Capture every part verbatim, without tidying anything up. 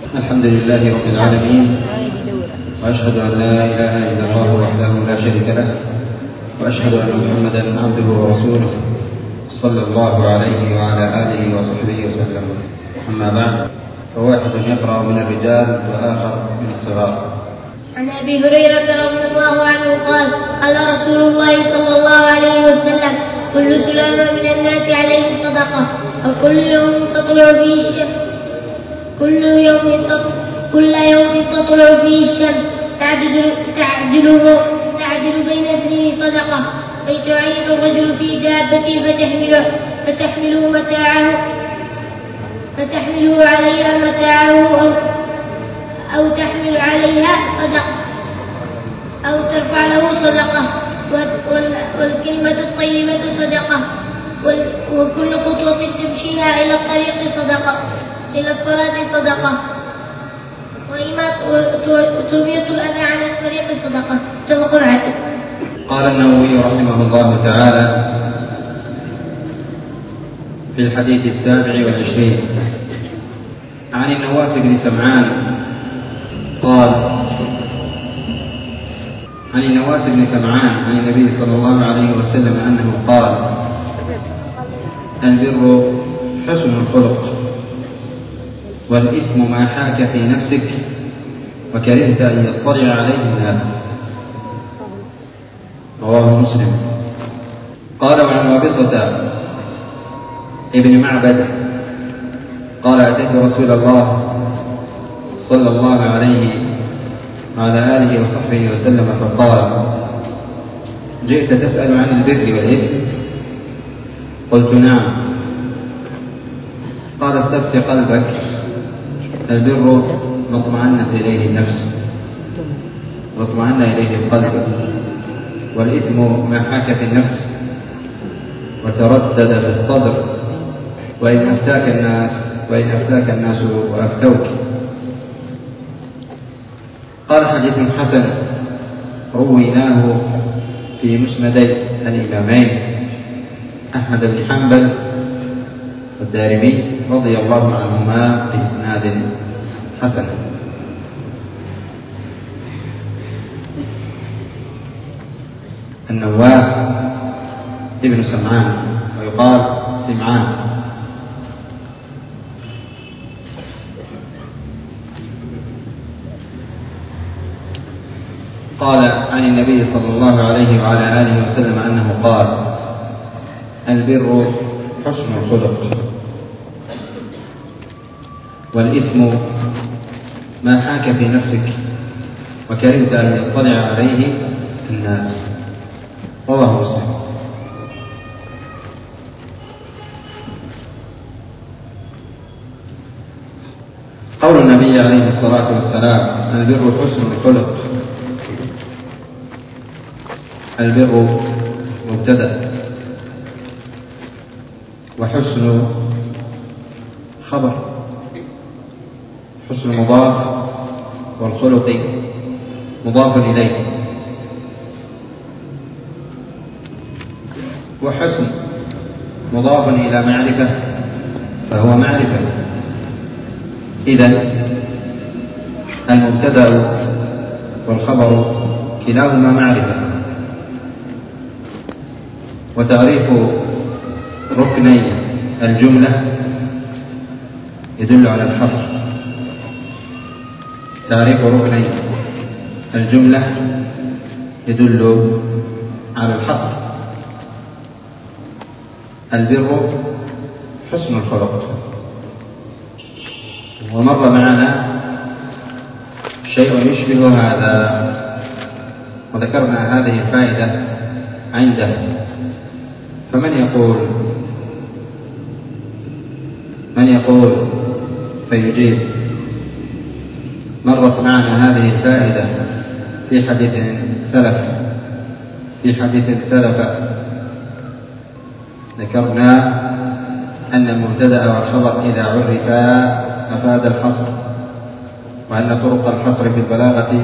الحمد لله رب العالمين، وأشهد أن لا إله إلا الله وحده لا شريك له، وأشهد أن محمدا عبده ورسوله صلى الله عليه وعلى آله وصحبه وسلم. أما بعد، فواحد يقرأ من الرجال والآخر من الصغار. عن أبي هريرة رضي الله عنه قال: قال رسول الله صلى الله عليه وسلم: كل سلامة من الناس عليه صدقة، وكل يوم تطلع فيه الشمس كل يوم كل يوم تطلع فيه الشمس تعدل تعدله تعدل بين اثنين صدقة. أي تعين الرجل في دابته فتحمله فتحمله متاعه فتحمله عليها متاعه أو أو تحمل عليها صدقة أو ترفع له صدقة. والكلمة الطيبة صدقة، وكل خطوة تمشيها إلى الطريق صدقة إلى الصلاة صدقة، وتربية الأذى عن الطريق صدقة. متفق عليه. قال النووي رحمه الله تعالى في الحديث السابع والعشرين عن النواس بن سمعان قال: عن النواس بن سمعان عن النبي صلى الله عليه وسلم أنه قال: البر حسن الخلق، والإثم ما حاك في نفسك وكرهت أن يطلع عليه الناس. رواه مسلم. قال: وعن رابطة ابن معبد قال: أتيت رسول الله صلى الله عليه وعلى آله وصحبه وسلم فقال: جئت تسأل عن البر والإثم؟ قلت: نعم. قال: استفت قلبك، البر ما اطمأنت إليه النفس واطمأن إليه القلب، والإثم ما حاك في النفس وتردد في الصدر وإن أفتاك الناس وإن أفتاك الناس وأفتوك. قال: حديث حسن رويناه في مسندي الإمامين أحمد بن حنبل والدارمي رضي الله عنهما بإسناد حسن. النواس ابن سمعان، ويقال سمعان. قال عن النبي صلى الله عليه وعلى آله وسلم أنه قال: البر حسن الخلق، والإثم ما حاك في نفسك وكرهت أن يطلع عليه الناس. رواه مسلم. قول النبي عليه الصلاة والسلام: البر حسن الخلق، البر مبتدأ وحسن خبر. حسن مضاف والخلق مضاف إليه، وحسن مضاف إلى معرفة فهو معرفة. إذن المبتدأ والخبر كلاهما معرفة. وتعريف ركني الجملة يدل على الحصر. تعريف ركني الجملة يدل على الحصر. البر حسن الخلق. ومر معنا شيء يشبه هذا، وذكرنا هذه الفائدة عنده. فمن يقول من يقول فيجيب؟ مرت معنا هذه الفائدة في حديث سلف في حديث سلف ذكرنا أن المبتدأ والخبر إذا عرفا أفاد الحصر، وأن طرق الحصر في البلاغة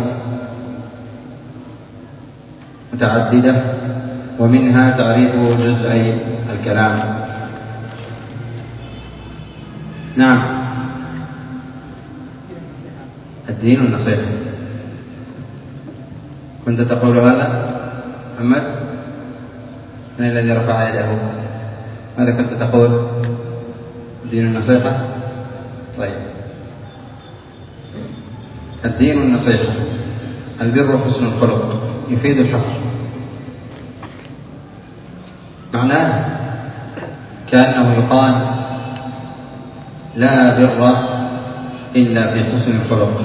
متعددة، ومنها تعريف جزئي الكلام. نعم. الدين النصيحة. كنت تقول هذا محمد؟ من الذي رفع يده؟ ماذا كنت تقول؟ الدين النصيحة. طيب، الدين النصيحة. البر حسن الخلق، يفيد الحصر. معناه كأنه يقال لا بر إلا في حسن الخلق.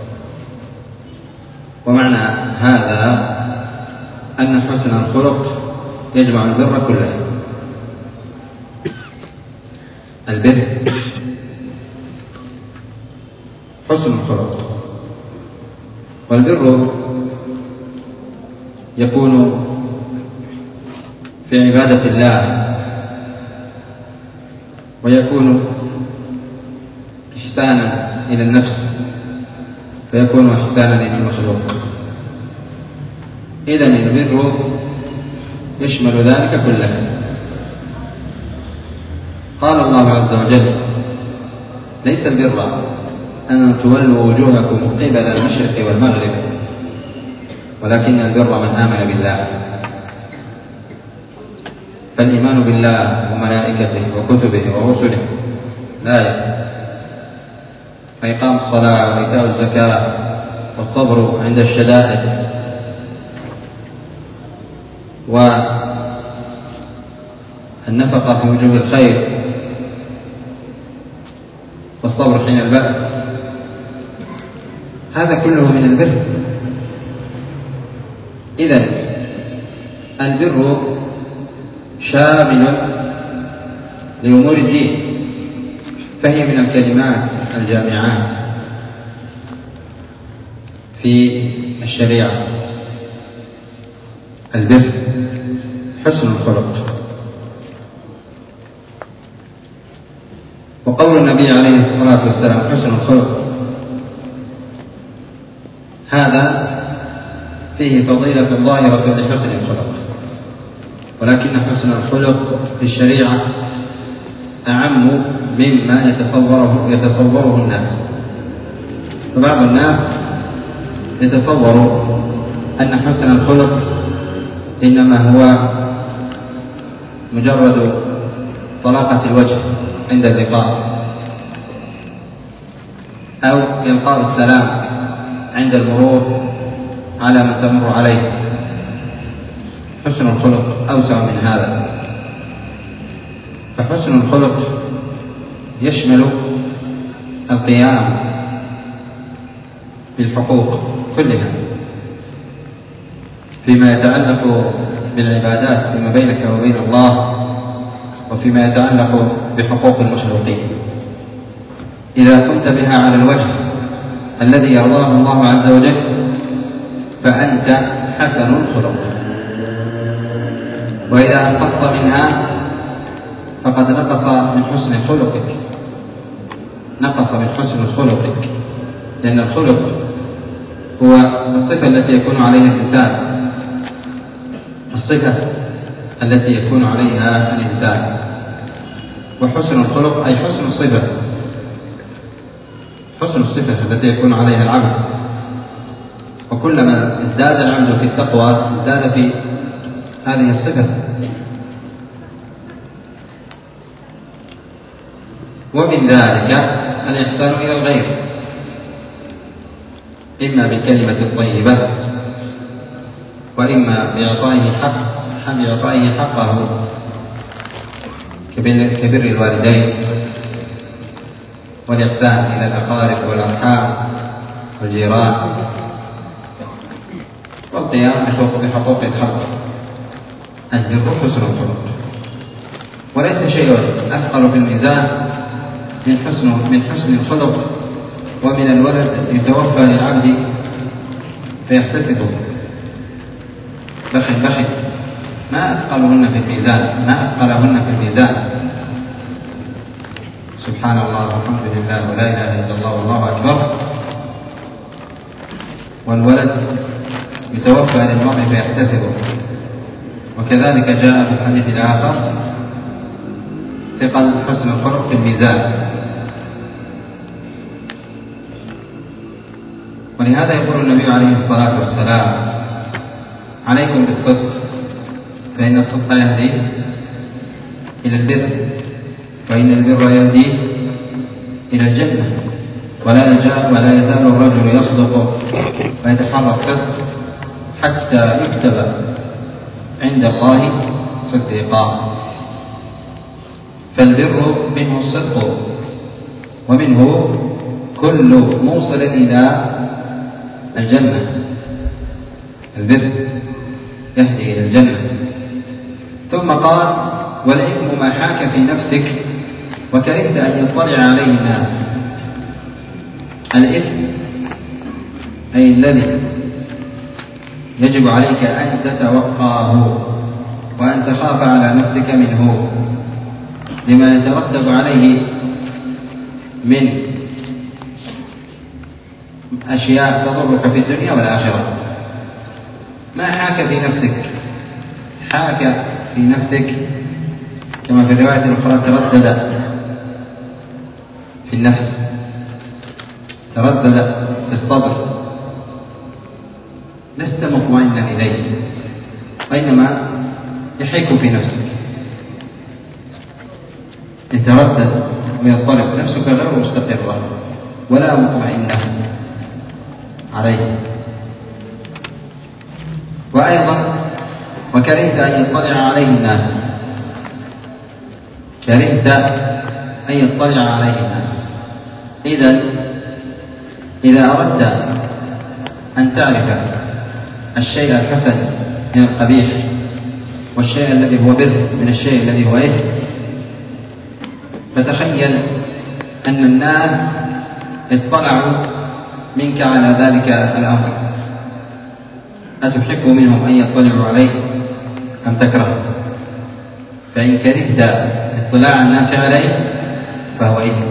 ومعنى هذا أن حسن الخلق يجمع البر كله. البر حسن الخلق، والبر يكون في عبادة الله، ويكون إحسانا إلى النفس، ويكون إحسانا إلى المخلوق. إذن البر يشمل ذلك كله. قال الله عز وجل: ليس البر أن تولوا وجوهكم قبل المشرق والمغرب، ولكن البر من آمن بالله. فالإيمان بالله وملائكته وكتبه ورسله لا يكفي. فإقام الصلاة وإيتاء الزكاة والصبر عند الشدائد والنفقة في وجوه الخير والصبر حين البأس، هذا كله من البر. إذن البر شامل لأمور الدين، فهي من الكلمات الجامعات في الشريعة. البر حسن الخلق. وقول النبي عليه الصلاة والسلام حسن الخلق، هذا فيه فضيلة ظاهرة لحسن الخلق، ولكن حسن الخلق في الشريعة أعم مما يتصوره يتصوره الناس. فبعض الناس يتصور أن حسن الخلق إنما هو مجرد طلاقة الوجه عند اللقاء، أو إلقاء السلام عند المرور على من تمر عليه. حسن الخلق أوسع من هذا. فحسن الخلق يشمل القيام بالحقوق كلها فيما يتعلق بالعبادات فيما بينك وبين الله، وفيما يتعلق بحقوق المخلوقين. إذا قمت بها على الوجه الذي يرضاه الله عز وجل فأنت حسن الخلق، وإذا أنقصت منها فقد نقص من حسن خلقك، نقص من حسن خلقك، لأن الخلق هو الصفة التي يكون عليها الإنسان، الصفة التي يكون عليها الإنسان. وحسن الخلق أي حسن الصفة، حسن الصفة التي يكون عليها العبد. وكلما ازداد العبد في التقوى ازداد في هذه الصفة. ومن ذلك الإحسان إلى الغير، إما بالكلمة الطيبة، وإما بإعطائه حق بإعطائه حقه كبر الوالدين، والإحسان إلى الأقارب والأرحام والجيران، والقيام بحقوق الخلق. البر حسن الخلق، وليس شيء أثقل في الميزان من حسن من حسن الخلق ومن الولد يتوفى للعبد فيحتسبه. بخل بخل ما أثقلهن في الميزان، ما أثقلهن في الميزان. سبحان الله والحمد لله ولا إله إلا الله والله أكبر، والولد يتوفى للمرء فيحتسبه. وكذلك جاء في الحديث الآخر ثقل حسن الخلق في الميزان. ولهذا يقول النبي عليه الصلاة والسلام: عليكم بالصدق فإن الصدق يهدي إلى البر، وإن البر يهدي إلى الجنة، ولا يزال ولا يزال الرجل يصدق ويتحرى الصدق حتى يكتب عند الله صديقا. فالبر منه الصدق، ومنه كل موصل إلى الجنة. البر يهدي إلى الجنة. ثم قال: والإثم ما حاك في نفسك وكرهت أن يطلع عليه الناس. الإثم أي الذي يجب عليك أن تتوقاه وأن تخاف على نفسك منه لما يترتب عليه من أشياء تضرك في الدنيا والآخرة. ما حاك في نفسك، حاك في نفسك كما في الرواية الأخرى تردد في النفس، تردد في الصدر، لست مطمئنا إليه، وإنما يحيك في نفسك، يتردد ويضطرب، نفسك غير مستقرة ولا مطمئنة عليه. وأيضا وكرهت أن يطلع عليه الناس، كرهت أن يطلع عليه الناس. إذن إذا أردت أن تعرف الشيء الحسن من القبيح والشيء الذي هو بر من الشيء الذي هو إثم، فتخيل أن الناس اطلعوا منك على ذلك الأمر، أتحب منهم أن يطلعوا عليه أم تكره؟ فإن كرهت اطلاع الناس عليه فهو إثم.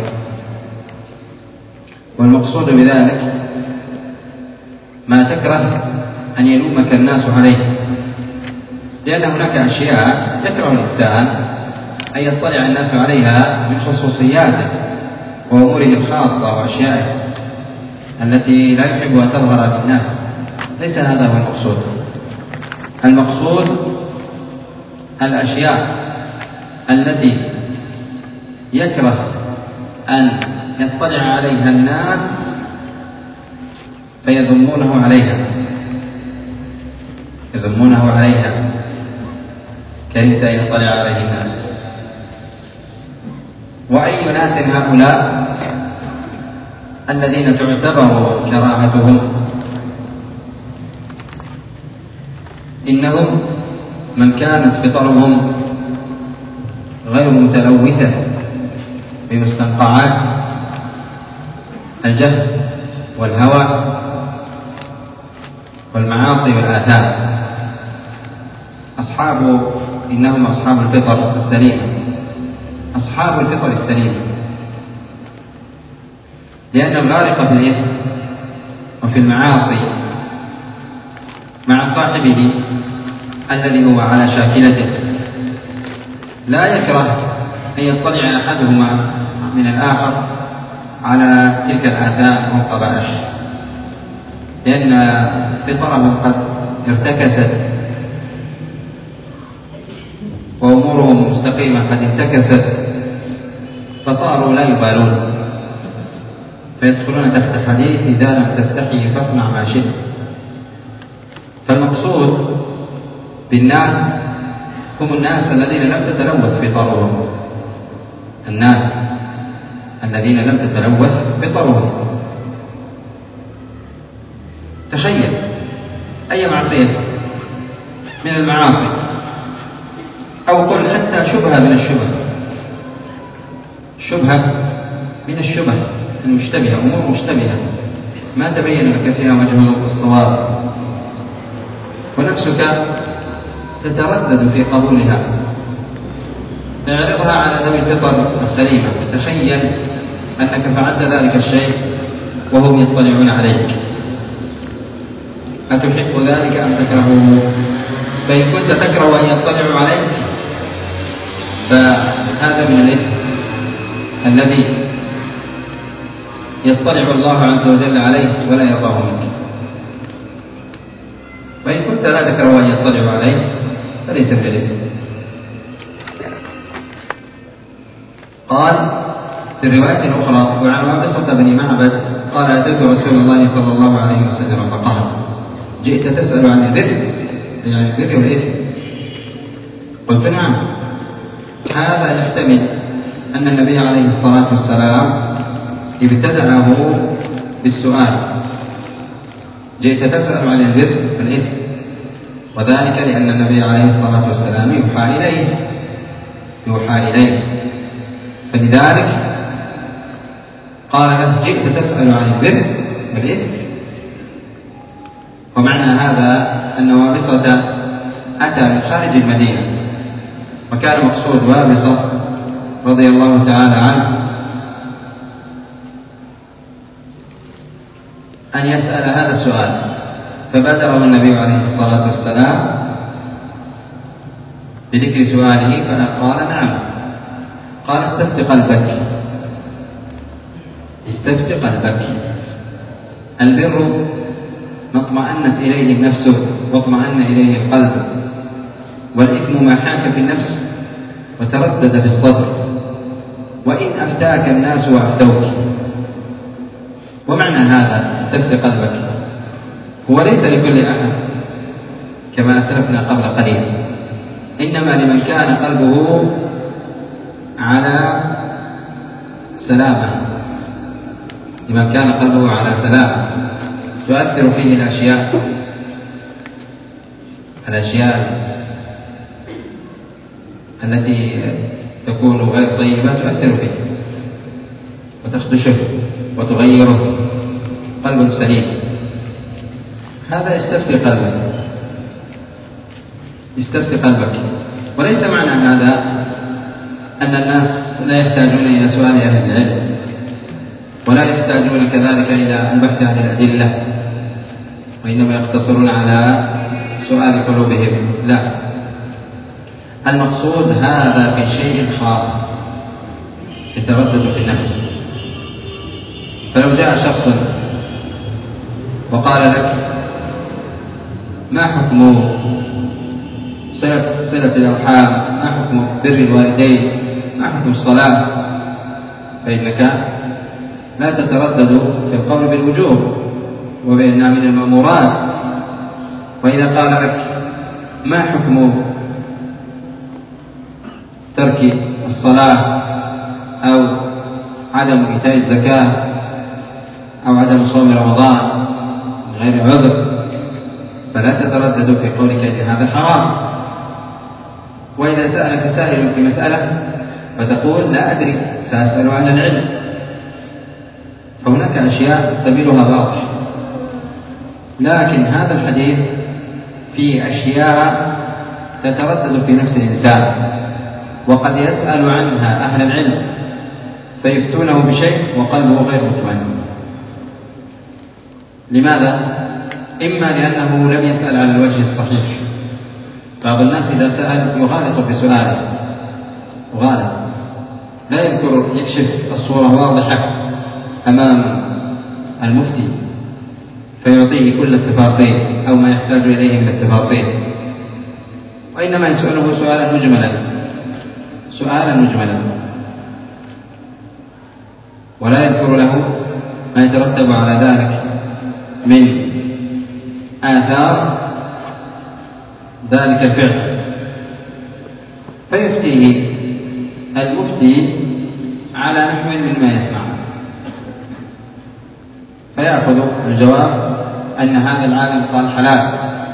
والمقصود بذلك ما تكره أن يلومك الناس عليه، لأن هناك أشياء يكره الإنسان أن يطلع الناس عليها من خصوصياته وأموره الخاصة وأشيائه التي لا يحب أن تظهر للناس. ليس هذا هو المقصود. المقصود الأشياء التي يكره أن يطلع عليها الناس فيذمونه عليها، يذمونه عليها كرهت أن يطلع عليه الناس. وأي ناس هؤلاء الذين تعتبر كراهتهم؟ إنهم من كانت فطرهم غير متلوثة بمستنقعات الجهل والهوى والمعاصي والآثام. أصحاب إنهم أصحاب الفطر السليمة، أصحاب الفطر السليمة، لأن الغارق في الإثم وفي المعاصي مع صاحبه الذي هو على شاكلته لا يكره أن يطلع أحدهما من الآخر على تلك الآثام والقبائح، لأن فطرهم قد ارتكست وأمورهم مستقيمة قد انتكست، فصاروا لا يبالون، فيدخلون تحت حديث إذا لم تستحي فاصنع ما شئت. فالمقصود بالناس هم الناس الذين لم تتلوث فطرهم، الناس الذين لم تتلوث فطرهم. تخيل أي معصية من المعاصي، أو قل حتى شبهة من الشبه، شبهة من الشبه المشتبهة، أمور مشتبهة ما تبين لك فيها وجه الصواب، ونفسك تتردد في قبولها، اعرضها على ذوي الفطر السليمة. تخيل أنك فعلت ذلك الشيء وهم يطلعون عليك، أتحب ذلك أم تكرهه؟ فإن كنت تكره أن يطلعوا عليك فهذا من الإثم الذي يطلع الله عز وجل عليه ولا يرضاه منك. حتى لا ذكروا أن يطلعوا عليه فليس بإثم. قال في الرواية الأخرى: وعن وابصة بن معبد قال: أتيت رسول الله صلى الله عليه وسلم فقال: جئت تسأل عن البر، يعني البر والإثم؟ قلت: نعم. هذا يحتمل أن النبي عليه الصلاة والسلام ابتدأه بالسؤال: جئت تسأل عن البر والإثم، وذلك لأن النبي عليه الصلاة والسلام يوحى إليه يوحى إليه فلذلك قال له: جئت تسأل عن البر والإثم. ومعنى هذا أن وابصة أتى من خارج المدينة، وكان مقصود وابصة رضي الله تعالى عنه أن يسأل هذا السؤال، فبادره النبي عليه الصلاة والسلام بذكر سؤاله فقال: نعم. قال: استفت قلبك استفت قلبك. البر ما اطمأنت إليه النفس واطمأن إليه القلب، والإثم ما حاك في النفس وتردد في الصدر، وإن أفتاك الناس وأفتوك. ومعنى هذا استفت قلبك هو ليس لكل أحد كما أسلفنا قبل قليل، إنما لمن كان قلبه على سلامة لمن كان قلبه على سلامة تؤثر فيه الأشياء الأشياء التي تكون غير طيبة تؤثر فيه وتخدشه وتغيره. قلب سليم هذا استفتي قلبك استفتي قلبك. وليس معنى هذا أن الناس لا يحتاجون إلى سؤال أهل العلم، ولا يحتاجون كذلك إلى البحث عن الأدلة، وإنما يقتصرون على سؤال قلوبهم. لا، المقصود هذا في شيء خاص يتردد في النفس. فلو جاء شخص وقال لك: ما حكم صلة الأرحام؟ ما حكم بر الوالدين؟ ما حكم الصلاة؟ فإنك لا تتردد في القول بالوجوب وبأنها من المأمورات. وإذا قال لك: ما حكم ترك الصلاة أو عدم إيتاء الزكاة أو عدم صوم رمضان من غير عذر، فلا تتردد في قولك إن هذا حرام. وإذا سألك سائل في مسألة فتقول: لا أدري، سأسأل عن العلم. فهناك أشياء سبيلها واضح، لكن هذا الحديث فيه أشياء تتردد في نفس الإنسان، وقد يسأل عنها أهل العلم فيفتونه بشيء وقلبه غير مطمئن. لماذا؟ إما لأنه لم يسأل على الوجه الصحيح. بعض الناس إذا سأل يغالط في سؤاله، يغالط، لا يذكر يكشف الصورة واضحة أمام المفتي فيعطيه كل التفاصيل أو ما يحتاج إليه من التفاصيل، وإنما يسأله سؤالا مجملا سؤالا مجملا ولا يذكر له ما يترتب على ذلك من آثار ذلك الفعل، فيفتيه المفتي على نحو مما يسمع، فيأخذ الجواب أن هذا العالم قال حلال،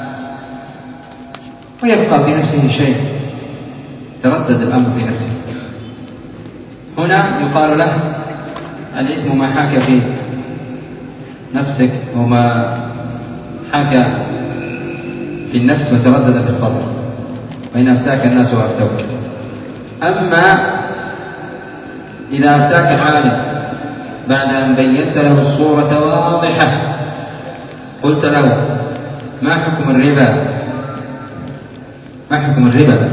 ويبقى في نفسه شيء، تردد الأمر في نفسه. هنا يقال له: الإثم ما حاك في نفسك وما حاك في النفس وتردد في الصدر، وإن أفتاك الناس وأفتوك. أما إذا أفتاك عالم بعد أن بينت له الصورة واضحة، قلت له: ما حكم الربا؟ ما حكم الربا؟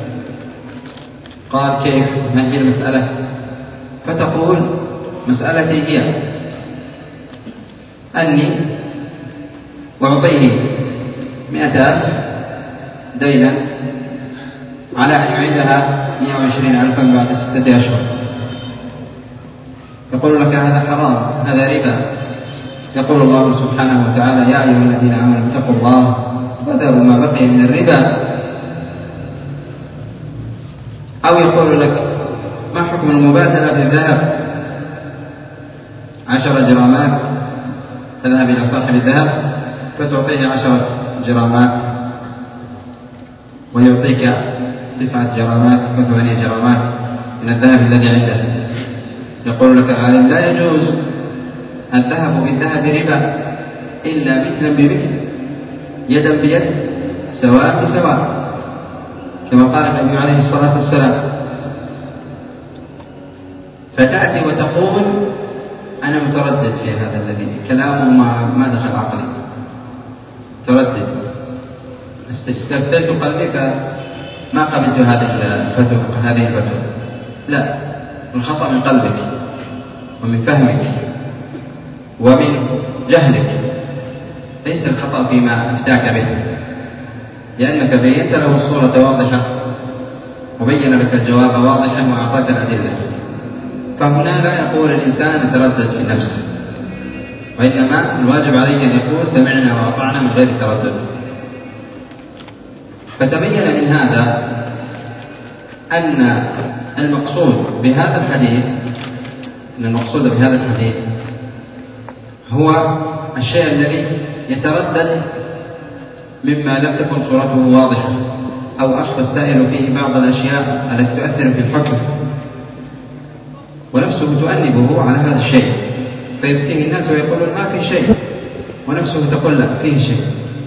قال: كيف؟ ما هي المسألة؟ فتقول: مسألتي هي أني أعطيه مئة ألف دينا على أن يعيدها مئة وعشرين ألفا بعد ستة أشهر، يقول لك هذا حرام، هذا ربا. يقول الله سبحانه وتعالى: يا أيها الذين آمنوا اتقوا الله وذروا ما بقي من الربا. أو يقول لك: ما حكم المبادلة بالذهب؟ عشر جرامات تذهب إلى صاحب الذهب فتعطيه عشرة جرامات ويعطيك تسعة جرامات وثمانية جرامات من الذهب الذي عنده. يقول لك العالم: لا يجوز الذهب بالذهب ربا إلا مثلا بمثل، يدا بيد، سواء بسواء، كما قال النبي عليه الصلاة والسلام. فتأتي وتقول: أنا متردد في هذا الذي كلامه ما دخل عقلي، تردد، استفتيت قلبي فما قبلت هذه الفتوى هذه الفتوى. لا، الخطأ من قلبك ومن فهمك ومن جهلك، ليس الخطأ فيما أفتاك به، لأنك بينت له الصورة واضحة وبين لك الجواب واضحا وأعطاك الأدلة. فهنا لا يقول الإنسان يتردد في نفسه، وإنما الواجب عليه أن يقول: سمعنا وأطعنا من غير تردد. فتبين من هذا أن المقصود بهذا الحديث أن المقصود بهذا الحديث هو الشيء الذي يتردد مما لم تكن صورته واضحة، أو أخفى السائل فيه بعض الأشياء التي تؤثر في الحكم، ونفسه تؤنبه على هذا الشيء، فيفتيه الناس ويقولون ما في شيء، ونفسه تقول لا فيه شيء،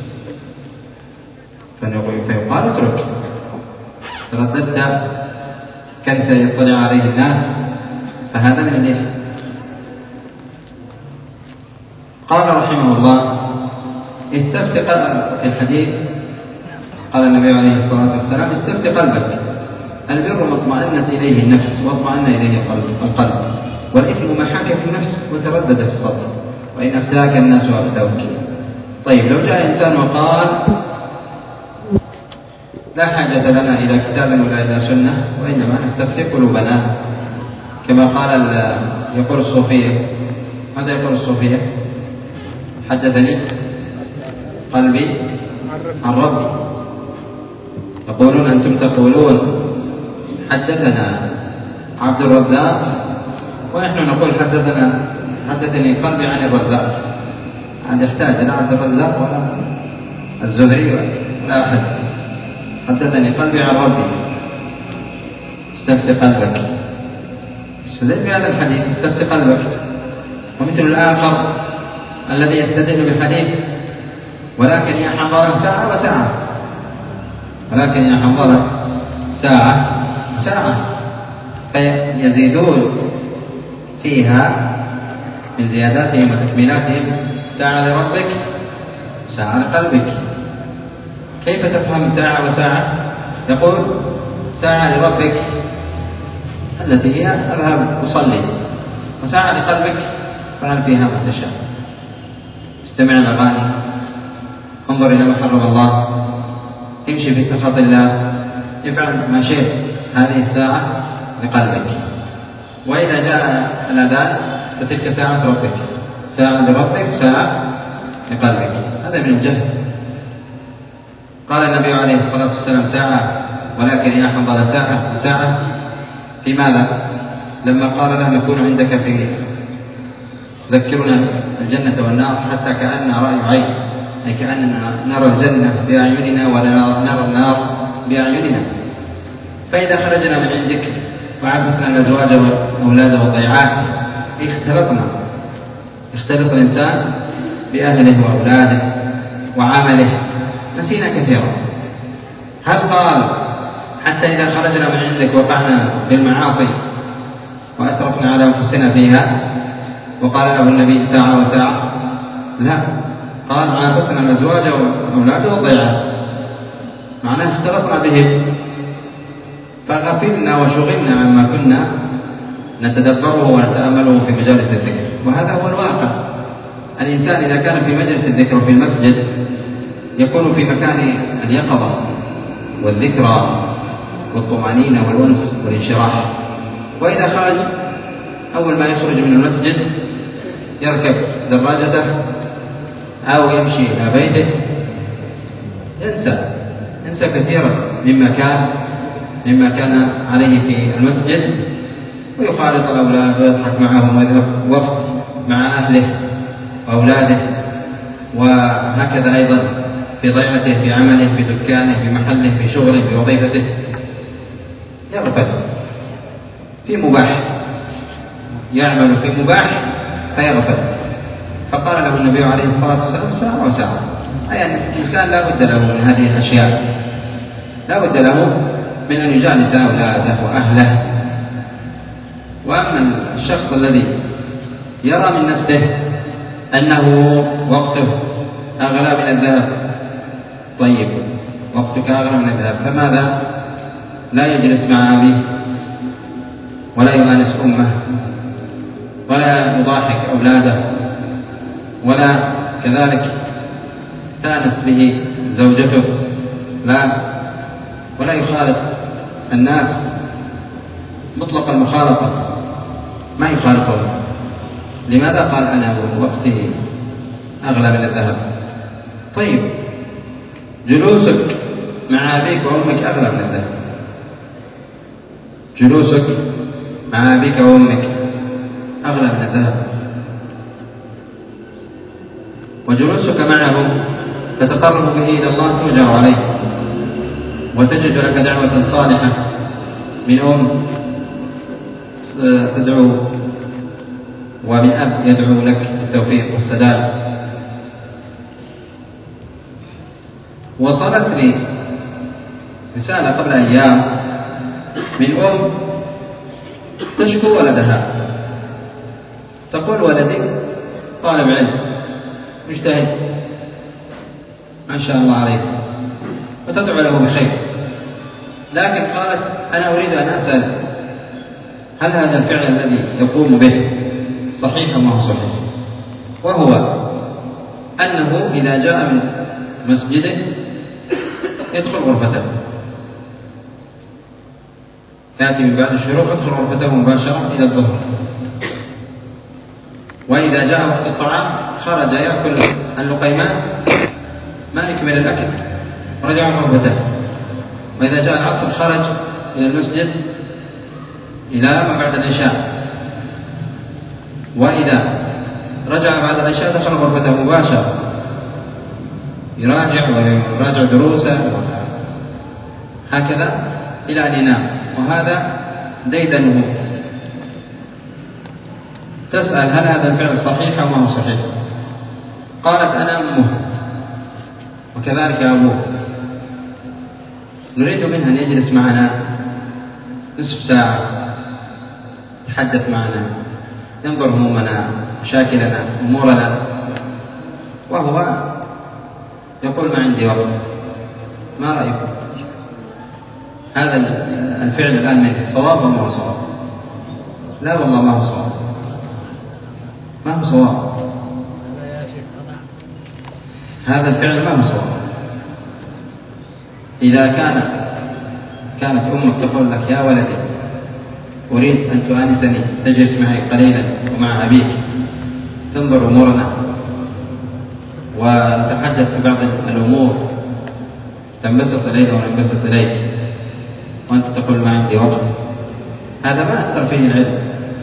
فيقال: اترك، ترددت كنت يطلع عليه الناس، فهذا من الإثم. قال رحمه الله: استفت قلبك. في الحديث قال النبي عليه الصلاة والسلام: استفت قلبك، البر ما اطمأنت إليه النفس واطمأن إليه القلب، والإثم ما حاك في النفس وتردد في الصدر، وإن أفتاك الناس أفتوك. طيب، لو جاء إنسان وقال: لا حاجة لنا إلى كتاب ولا إلى سنة، وإنما نستفتي قلوبنا، كما قال يقول الصوفية. ماذا يقول الصوفية؟ حدثني قلبي عن ربي. يقولون: أنتم تقولون حدثنا عبد الرزاق، ونحن نقول حدثنا حدثني قلبي عن الرزاق. هذا يحتاج لا عبد الرزاق ولا الزهري ولا أحد. حدثني قلبي عن ربي. استفت قلبك، استدل بهذا الحديث: استفت قلبك. ومثل الآخر الذي يستدل بالحديث: ولكن يا حنظلة ساعة وساعة، ولكن يا حنظلة ساعة وساعة، فيزيدون فيها من زياداتهم وتكميلاتهم: ساعة لربك، ساعة لقلبك. كيف تفهم ساعة وساعة؟ يقول: ساعة لربك التي هي أذهب أصلي، وساعة لقلبك فعل فيها ما تشاء، استمع الأغاني، انظر إلى ما حرم الله، امشي في سخط الله، افعل ما شئت. هذه الساعة لقلبك. وإذا جاء الأذان فتلك ساعة ربك، ساعة لربك، ساعة لقلبك. هذا من الجهل. قال النبي عليه الصلاة والسلام: ساعة، ولكن يا حنظلة ساعة وساعة. في ماذا؟ لما قال له: نكون عندك في ذكرنا الجنة والنار حتى كأن رأي عين، أي كأننا نرى الجنة بأعيننا ونرى النار بأعيننا. فإذا خرجنا من عندك وعبسنا الأزواج والأولاد والضيعات اختلطنا، اختلط الإنسان بأهله وأولاده وعمله، نسينا كثيرا. هل قال: حتى إذا خرجنا من عندك وقعنا بالمعاصي وأسرفنا على أنفسنا فيها؟ وقال له النبي: ساعة وساعة؟ لا، قال: عابسنا الأزواج والأولاد والضيعات، معناه اختلطنا بهم فغفلنا وشغلنا عما كنا نتدبره ونتأمله في مجالس الذكر. وهذا هو الواقع. الإنسان إذا كان في مجلس الذكر وفي المسجد يكون في مكان اليقظة والذكرى والطمأنينة والأنس والانشراح. وإذا خرج أول ما يخرج من المسجد يركب دراجته أو يمشي إلى بيته ينسى ينسى كثيرا مما كان مما كان عليه في المسجد، ويخالط الأولاد ويضحك معهم ويذهب وقت مع أهله وأولاده، وهكذا أيضا في ضيعته في عمله في دكانه في محله في شغله في وظيفته يغفل في مباح، يعمل في مباح فيغفل. فقال له النبي عليه الصلاة والسلام ساعة وساعة، أي يعني الإنسان لا بد له من هذه الأشياء، لا بد له من أن يجالس أولاده وأهله. وأما الشخص الذي يرى من نفسه أنه وقته أغلى من الذهب، طيب وقتك أغلى من الذهب، فماذا لا يجلس مع أبيه ولا يؤانس أمه ولا يضاحك أولاده ولا كذلك تأنس به زوجته، لا ولا يخالط الناس مطلق المخالطة، ما يخالطهم. لماذا؟ قال أنا وقتي أغلى من الذهب. طيب جلوسك مع أبيك وأمك أغلى من الذهب، جلوسك مع أبيك وأمك أغلى من الذهب، وجلوسك معهم تتقرب به إلى الله تؤجر عليه، وتجد لك دعوة صالحة من أم تدعو ومن أب يدعو لك بالتوفيق والسداد. وصلت لي رسالة قبل أيام من أم تشكو ولدها، تقول ولدي طالب علم مجتهد ما شاء الله عليه وتدعو له بخير، لكن قالت أنا أريد أن أسأل هل هذا الفعل الذي يقوم به صحيح أم هو صحيح؟ وهو أنه إذا جاء من مسجده يدخل غرفته، يأتي من بعد الشروق يدخل غرفته مباشرة إلى الظهر، وإذا جاء وقت الطعام خرج يأكل اللقيمان ما يكمل الأكل رجع غرفته، وإذا جاء العصر خرج إلى المسجد إلى ما بعد العشاء، وإذا رجع بعد العشاء دخل غرفته مباشرة يراجع ويراجع دروسه هكذا إلى أن ينام، وهذا ديدنه. تسأل هل هذا الفعل صحيح أو ما هو صحيح؟ قالت أنا أمه وكذلك أبوه، نريد منه أن يجلس معنا نصف ساعة يتحدث معنا ينظر همومنا مشاكلنا أمورنا، وهو يقول ما عندي وقت. ما رأيكم؟ هذا الفعل الآن منه صواب أو ما هو صواب؟ لا والله ما هو صواب، ما هو صواب، هذا الفعل ما هو صواب. إذا كان كانت أمك تقول لك يا ولدي أريد أن تؤانسني تجلس معي قليلا ومع أبيك تنظر أمورنا ونتحدث في بعض الأمور تنبسط إليها وننبسط إليك، وأنت تقول ما عندي وقت، هذا ما أثر فيه العلم،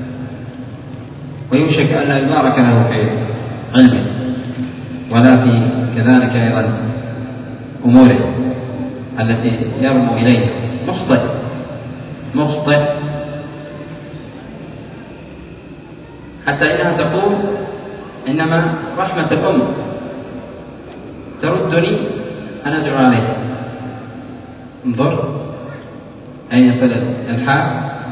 ويوشك أن لا يبارك له في علمه ولا في كذلك أيضا أموره التي يرمو إليها. مخطئ مخطئ حتى إنها تقول إنما رحمة الأم تردني أنا أدعو عليه. انظر أين يصل الحال.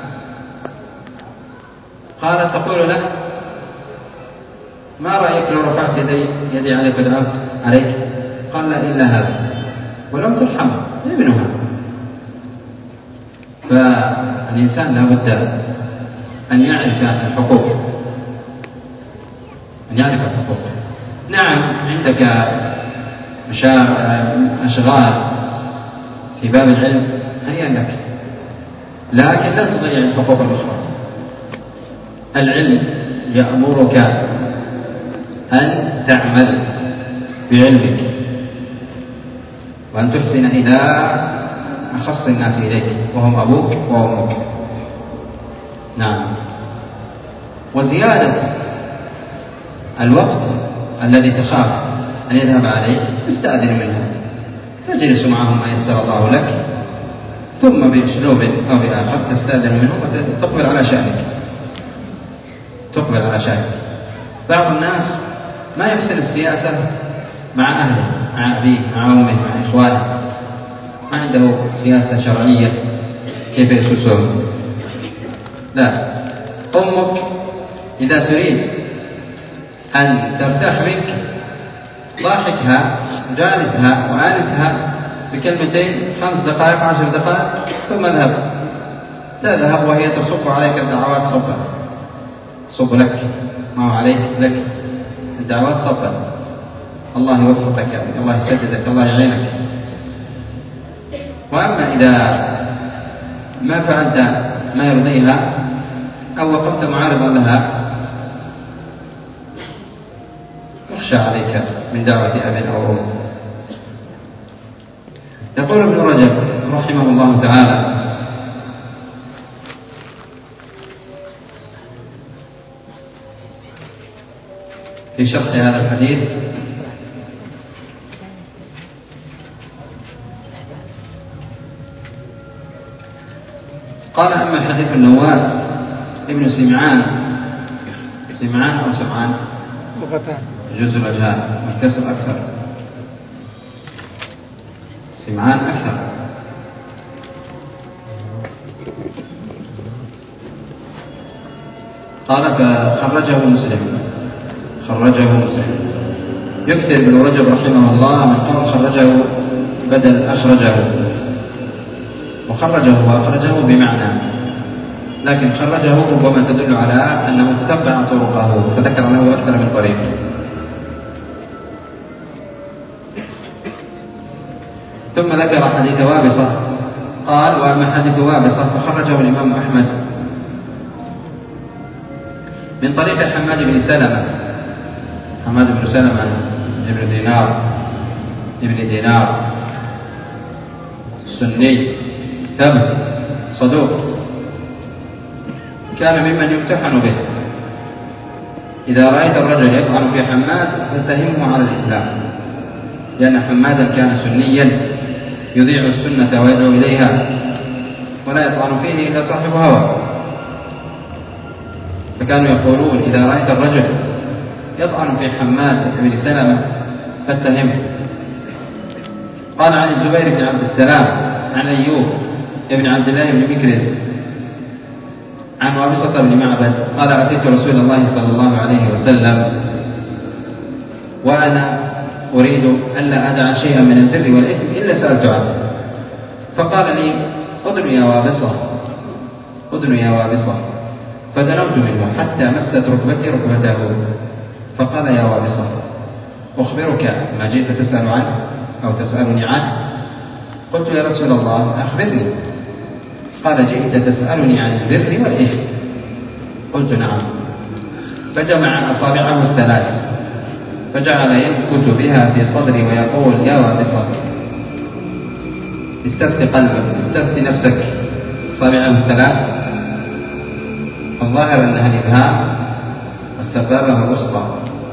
قالت تقول له ما رأيك لو رفعت يدي, يدي عليك ودعوت عليك؟ قال لا إلا هذا، ولم ترحم ابنها. فالإنسان لا بد أن يعرف الحقوق، أن يعرف الحقوق. نعم عندك أشغال في باب العلم هيا لك، لكن لا تضيع الحقوق الأخرى. العلم يأمرك أن تعمل بعلمك وأن تحسن إلى أخص الناس إليك وهم أبوك وأمك. نعم. وزيادة الوقت الذي تخاف أن يذهب عليه استأذن منهم، تجلس معهم ما يسر الله لك، ثم بأسلوب أو بآخر تستأذن منهم وتقبل على شأنك تقبل على شأنك. بعض الناس ما يحسن السياسة مع أهله، مع أبيه، مع أمه، مع إخوانه، ما عنده سياسة شرعية كيف يسوسون. لا، أمك إذا تريد أن ترتاح منك ضاحكها، جالسها وآنسها بكلمتين، خمس دقائق عشر دقائق، ثم اذهب. لا ذهب وهي تصب عليك الدعوات صبا، صب لك ما هو عليك لك الدعوات صبا. الله يوفقك يا أبي، الله يسددك، الله يعينك. وأما إذا ما فعلت ما يرضيها أو وقفت معارضا لها يخشى عليك من دعوة أب أو أم. يقول ابن رجب رحمه الله تعالى: في شرح هذا الحديث: قال: أما حديث النواس ابن سمعان، سمعان أو سمعان جزء الأجهال والكسر أكثر، سمعان أكثر. قال: فخرجه مسلم، خرجه مسلم. يكثر ابن رجب رحمه الله من قول خرجه بدل أخرجه، وخرجه وأخرجه بمعنى، لكن خرجه ربما تدل على أنه تتبع طرقه فذكر له أكثر من طريق. ثم ذكر حديث وابصة، قال: وأما حديث وابصة فخرجه الإمام أحمد من طريق حماد بن سلمة، حماد بن سلمة ابن دينار ابن دينار سني ثبت صدوق، كان ممن يمتحن به. إذا رأيت الرجل يطعن في حماد فاتهمه على الإسلام، لأن حمادا كان سنيا يذيع السنة ويدعو إليها، ولا يطعن فيه إلا صاحب هوى. فكانوا يقولون: إذا رأيت الرجل يطعن في حماد بن سلمة فاتهمه. قال عن الزبير بن عبد السلام عن أيوب ابن عبد الله بن مكرز عن وابصة بن معبد قال: أتيت رسول الله صلى الله عليه وسلم وأنا أريد ألا أدع شيئا من البر والإثم إلا سألت عنه، فقال لي: أدن يا وابصة، أدن يا وابصة، فدنوت منه حتى مست ركبتي ركبته، فقال: يا وابصة، أخبرك ما جئت تسأل عنه أو تسألني عنه؟ قلت: يا رسول الله أخبرني. قال: جئت تسألني عن البر والإثم؟ قلت: نعم. فجمع أصابعه الثلاث فجعل ينكت بها في صدري ويقول: يا وابصة، استفتي قلبك، استفتي نفسك. أصابعه الثلاث الظاهر أنها الإبهام والسبابة الوسطى،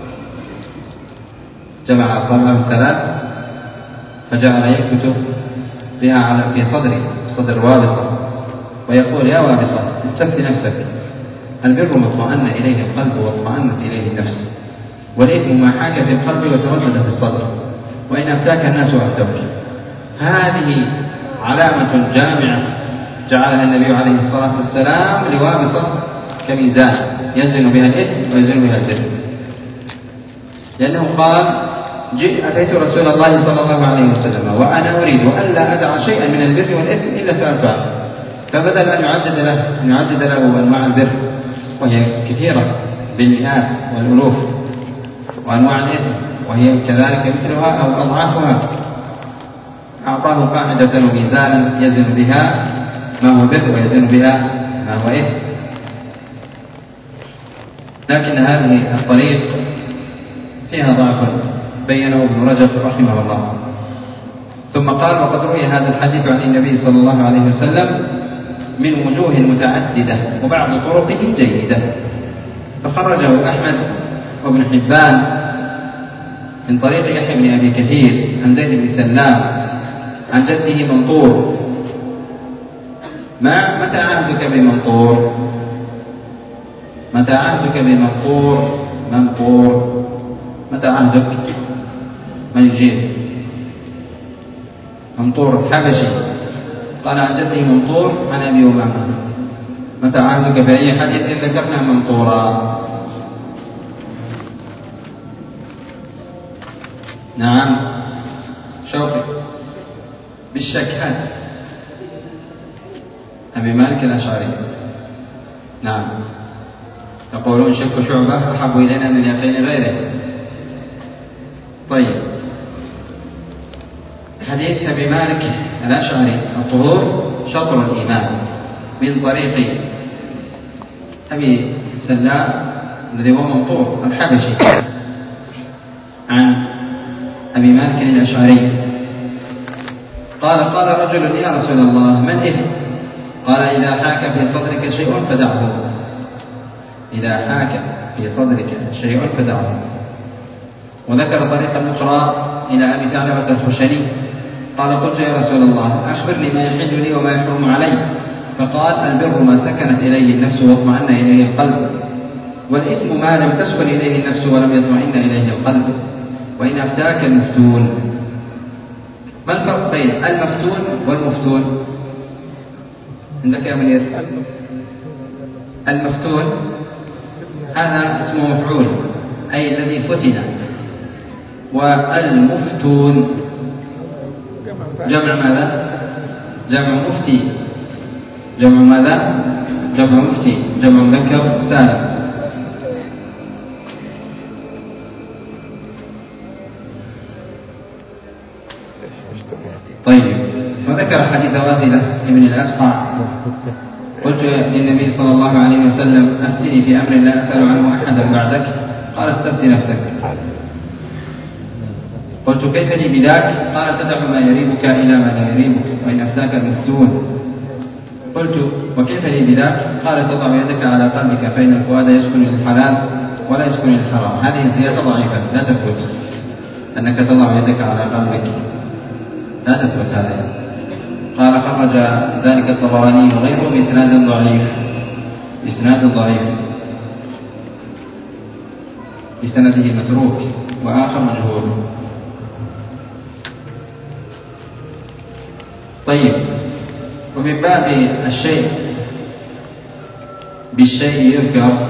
جمع أصابعه الثلاث فجعل ينكت بها على في صدري، صدر وابصة، ويقول: يا وابصة، استفتي نفسك. البر ما اطمأن إليه القلب واطمأنت إليه النفس، والإثم ما حاك في القلب وتردد في الصدر، وإن أفتاك الناس أفتوك. هذه علامة جامعة جعلها النبي عليه الصلاة والسلام لوابصة كميزان يزن بها الإثم ويزن بها البر، لأنه قال: أتيت رسول الله صلى الله عليه وسلم وأنا أريد ألا أدع شيئا من البر والإثم إلا سألت عنه. فبدل أن يعدد له أن يعدد له أنواع البر وهي كثيرة بالمئات والألوف، وأنواع الإثم وهي كذلك مثلها أو أضعافها، أعطاه قاعدة وميزانا يزن بها ما هو بر ويزن بها ما هو إثم. لكن هذه الطريق فيها ضعف بينه ابن رجب رحمه الله. ثم قال: وقد روي هذا الحديث عن النبي صلى الله عليه وسلم من وجوه متعددة وبعض طرقه جيدة، فخرجه أحمد وابن حبان من طريق يحيى بن أبي كثير عن زيد بن سلام عن جده منطور. ما متى عهدك بمنطور؟ متى عهدك بمنطور؟ منطور متى عهدك؟ من يجيب؟ منطور الحبشي. قال عن جده منطور عن أبي أمامة. متى عهدك بأي حديث ذكرنا منطورا؟ نعم شوقي بالشك أبي مالك الأشعري. نعم يقولون شك شعبة أحب إلينا من يقين غيره. طيب حديث أبي مالك الأشعري الطهور شطر الإيمان من طريق أبي سلام الذي هو منطور الحبشي عن أبي مالك الأشعري قال: قال رجل: يا رسول الله من إثم؟ قال: إذا حاك في صدرك شيء فدعه. إذا حاك في صدرك شيء فدعه. وذكر طريقا أخرى إلى أبي ثعلبة الخشني قال: قلت يا رسول الله أخبرني ما يحل لي وما يحرم علي. فقال: البر ما سكنت إليه النفس واطمأن إليه القلب، والإثم ما لم تسكن إليه النفس ولم يطمئن إليه القلب، وإن أفتاك المفتون. ما الفرق بين المفتون والمفتون؟ عندك يا منير؟ المفتون هذا اسمه مفعول أي الذي فتن، والمفتون جمع ماذا؟ جمع مفتي. جمع ماذا؟ جمع مفتي، جمع مذكر سالم. طيب وذكر حديث واثلة ابن الأسقع: قلت للنبي صلى الله عليه وسلم أفتني في أمر لا أسأل عنه أحدا بعدك. قال: استفتي نفسك. قلت: كيف لي بذاك؟ قال: تدع ما يريبك إلى ما لا يريبك، وإن أفتاك المفتون. قلت: وكيف لي بذاك؟ قال: تضع يدك على قلبك فإن الفؤاد يسكن للحلال ولا يسكن للحرام. هذه الزيادة ضعيفة لا تثبت، أنك تضع يدك على قلبك لا تثبت هذه. قال: خرج ذلك الطبراني وغيره بإسناد ضعيف بإسناد ضعيف بسنده متروك وآخر مجهول. طيب ومن باب الشيء بالشيء يذكر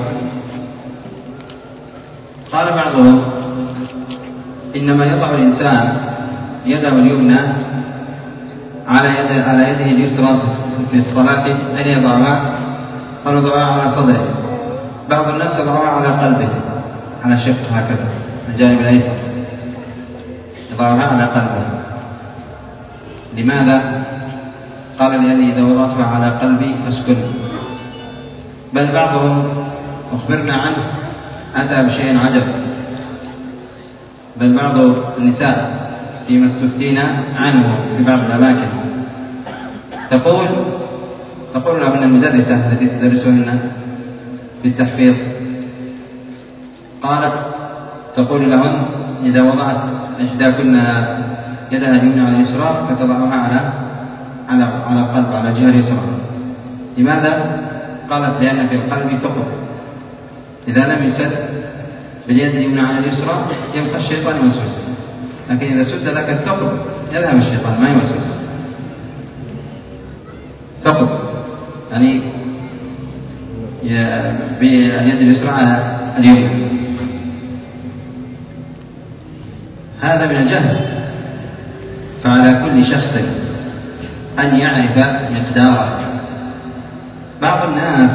قال بعضهم: إنما يضع الإنسان يده اليمنى على يده على يده اليسرى في الصلاة أن يضعها فنضعها على صدره. بعض الناس يضعها على قلبه على شق هكذا الجانب الأيسر، يضعها على قلبه. لماذا؟ قال: لأني إذا وضعتها على قلبي أسكن. بل بعضهم أخبرنا عنه أتى بشيء عجب، بل بعض النساء فيما استفتينا عنه في بعض الأماكن تقول تقول لهن المدرسة التي تدرسهن بالتحفيظ، قالت تقول لهن: إذا وضعت إحداكن يدها اليمنى على اليسرى فتضعها على على على القلب على الجهة اليسرى. لماذا؟ قالت: لأن في القلب ثقب، إذا لم يسد باليد اليمنى على اليسرى يبقى الشيطان يوسوس، لكن إذا سد لك الثقب يذهب الشيطان ما يوسوس. ثقب يعني باليد اليسرى على اليمنى. هذا من الجهل، فعلى كل شخص أن يعرف مقداره. بعض الناس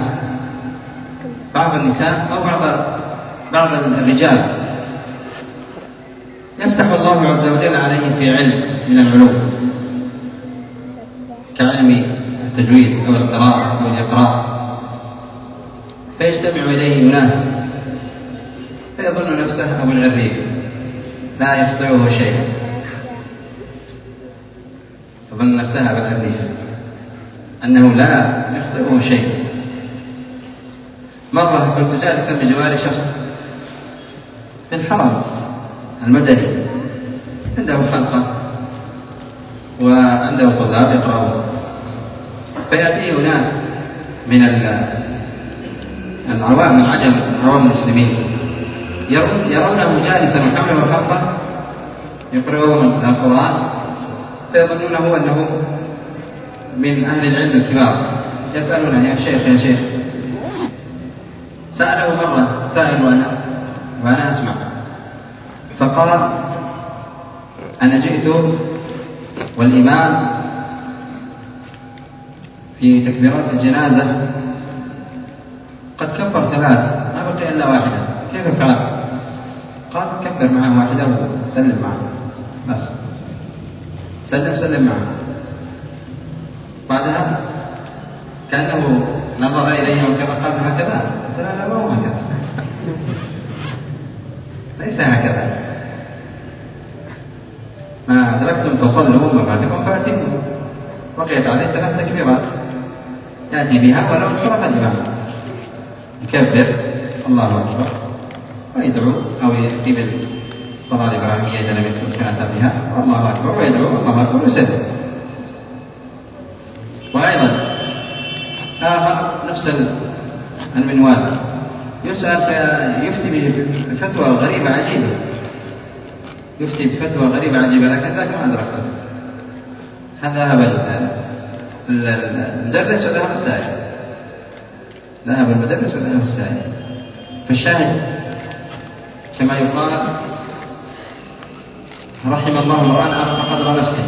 بعض النساء أو بعض بعض الرجال يفتح الله عز وجل عليه في علم من العلوم كعلم التجويد أو القراءة أو الإقراء، فيجتمع إليه أناس فيظن نفسه أبو العريف لا يخطئه شيء، يظن نفسه أبو العريف أنه لا يخطئه شيء. مرة كنت جالسا بجوار شخص في الحرم المدني عنده خلقة وعنده طلاب يقرؤون، فيأتيه ناس من العوام العجم عوام المسلمين يرونه جالسا وحوله خلقة يقرؤون القرآن، فيظنونه أنه من أهل العلم الكبار، يسألونه يا شيخ يا شيخ. سأله مرة سائل وأنا وأنا أسمع، فقال أنا جئت والإمام في تكبيرات الجنازة قد كبر ثلاث ما بقي إلا واحدة، كيف فعل؟ قال كبر معه واحدة وسلم معه، بس سلم سلم معه. بعدها كأنه نظر إليه وكما قال هكذا، لا لا ما هو هكذا، ليس هكذا، ما أدركتم فصلوا وما فاتكم فاتموا. بقيت عليه ثلاث تكبيرات يأتي بها ولو انصرف الإمام يكبر الله أكبر ويدعو أو يأتي بالصلاة الإبراهيمية إذا لم يكن كانت بها الله أكبر ويدعو الله أكبر ويسلم. وأيضا آخر نفس المنوال يسأل يفتي بفتوى غريبة عجيبة، يفتي بفتوى غريبة عجيبة لكن ذاك ما أدركته. هذا ذهب المدرس وذهب السائل، ذهب المدرس وذهب السائل. فالشاهد كما يقال رحم الله امرأ عرف قدر نفسه.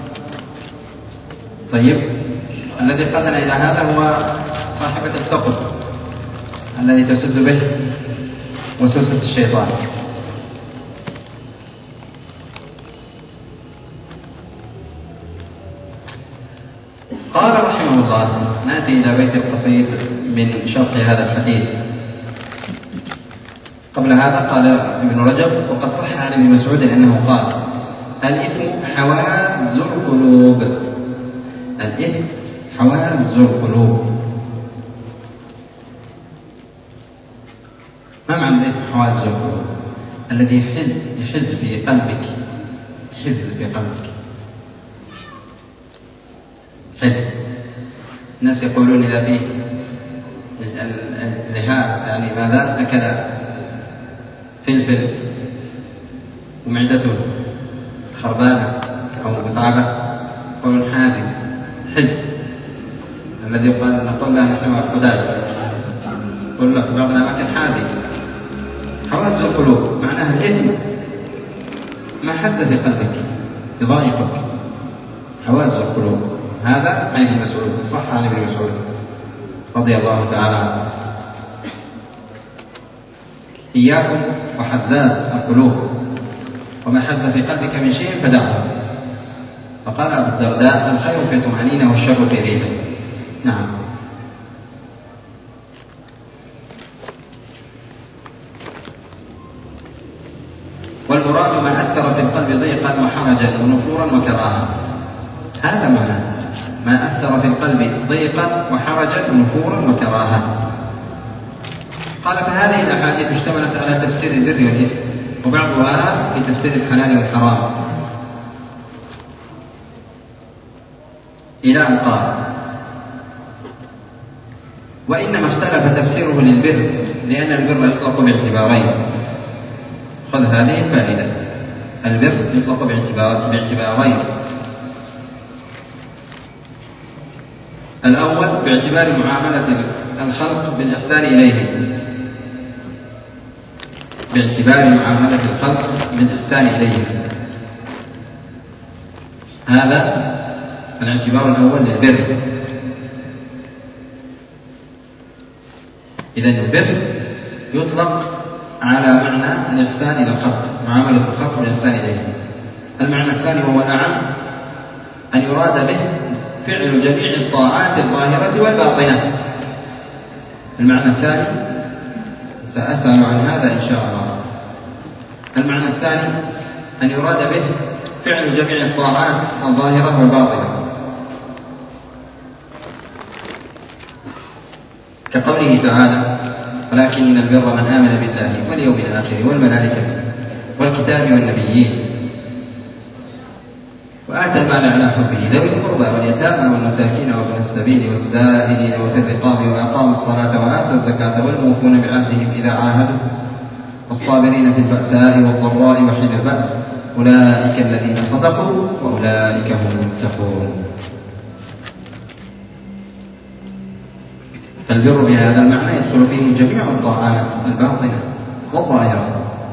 طيب الذي قادنا إلى هذا هو صاحبة الثقل الذي تسد به وسوسة الشيطان. قال رحمه الله نأتي إلى بيت القصيد من شرح هذا الحديث. قبل هذا قال ابن رجب وقد صح عن ابن مسعود أنه قال الإثم حواز القلوب، الإثم حواز القلوب. ما معنى الإثم حواز القلوب؟ الذي يحز يحز في قلبك، يحز في قلبك حز. الناس يقولون إذا في اللهاب يعني ماذا أكل فلفل ومعدته خربانة أو متعبة يقولون حازم حز. الذي يقال نقول له نحن الحداد يقول لك بعض الأماكن حازم. حواس القلوب معناها الإثم ما حز في قلبك يضايقك، حواس القلوب. هذا عن ابن مسعود، صح عن ابن مسعود رضي الله تعالى عنه. إياكم وحزات القلوب، وما حز في قلبك من شيء فدعه. فقال أبو الدرداء الخير في طمأنينة والشر في ريبة. نعم. والمراد ما أثر في القلب ضيقا وحرجا ونفورا وكراهة. هذا معناه ما أثر في القلب ضيقا وحرجا ونفورا وكراهة. قال فهذه الأحاديث اشتملت على تفسير البر والإثم، وبعضها في تفسير الحلال والحرام، إلى أن قال وإنما اختلف تفسيره للبر لأن البر يطلق باعتبارين. خذ هذه الفائدة، البر يطلق باعتبارين. الأول باعتبار معاملة الخلق بالإحسان إليهم، باعتبار معاملة الخلق بالإحسان إليهم. هذا الاعتبار الأول للبر. إذن البر يطلق على معنى الإحسان إلى الخلق، معاملة الخلق والإحسان إليه. المعنى الثاني وهو الأعم أن يراد به فعل جميع الطاعات الظاهرة والباطنة. المعنى الثاني سأسأل عن هذا إن شاء الله. المعنى الثاني أن يراد به فعل جميع الطاعات الظاهرة والباطنة، كقوله تعالى: ولكن البر من آمن بالله واليوم الآخر والملائكة والكتاب والنبيين وآتى المال على حبه ذوي القربى واليتامى والمساكين وابن السبيل والسائلين وفي الرقاب وأقاموا الصلاة وآتوا الزكاة والموفون بعهدهم إذا عاهدوا والصابرين في البأساء والضراء وحين البأس أولئك الذين صدقوا وأولئك هم المتقون. فالبر بهذا المعنى يدخل فيه جميع الطاعات الباطنة والظاهرة.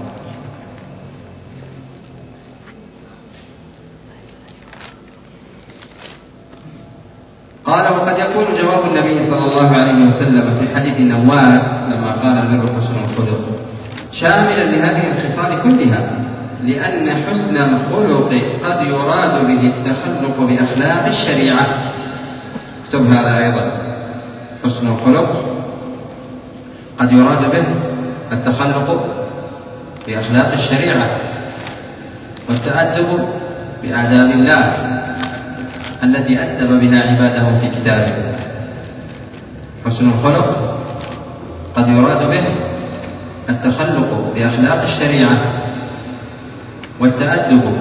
قال: وقد يكون جواب النبي صلى الله عليه وسلم في حديث النواس لما قال البر حسن الخلق شاملا لهذه الخصال كلها، لأن حسن الخلق قد يراد به التخلق بأخلاق الشريعة. اكتب هذا أيضا: حسن الخلق قد يراد به التخلق بأخلاق الشريعة والتأدب بآداب الله التي أدب بها عباده في كتابه. حسن الخلق قد يراد به التخلق بأخلاق الشريعة والتأدب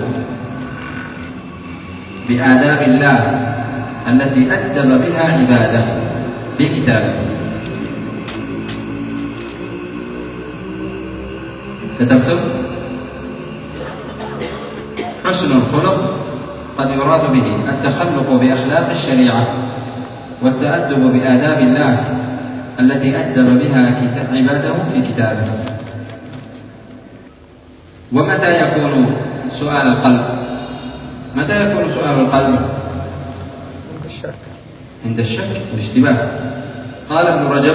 بآداب الله التي أدب بها عباده في كتابه. كتبتم: حسن الخلق قد يراد به التخلق بأخلاق الشريعة والتأدب بآداب الله التي أدب بها عباده في كتابه. ومتى يكون سؤال القلب؟ متى يكون سؤال القلب؟ عند الشك والاشتباه. قال ابن رجب: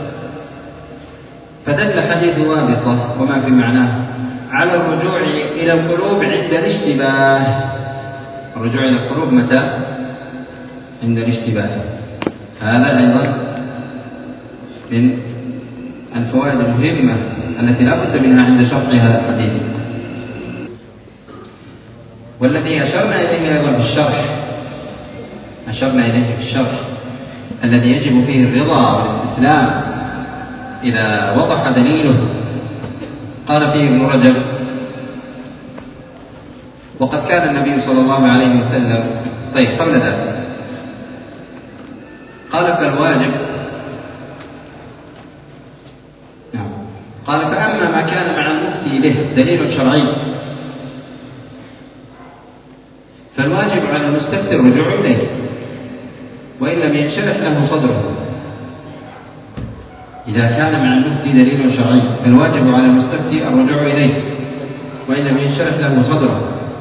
فدل حديث وابصة وما في معناه على الرجوع إلى القلوب عند الاشتباه. الرجوع إلى القلوب متى؟ عند الاشتباه. هذا أيضا من الفوائد المهمة التي لا بد منها عند شرح هذا الحديث، والذي أشرنا إليه أيضا في الشرح أشرنا إليه في الشرح الذي يجب فيه الرضا والاستسلام إذا وضح دليله. قال فيه ابن رجب: وقد كان النبي صلى الله عليه وسلم. طيب قبل ذلك قال: فالواجب نعم. قال: فأما ما كان مع المفتي به دليل شرعي فالواجب على المستفتي الرجوع إليه وإن لم ينشرح له صدره. إذا كان مع المفتي دليل شرعي فالواجب على المستفتي الرجوع إليه وإن لم ينشرح له صدره.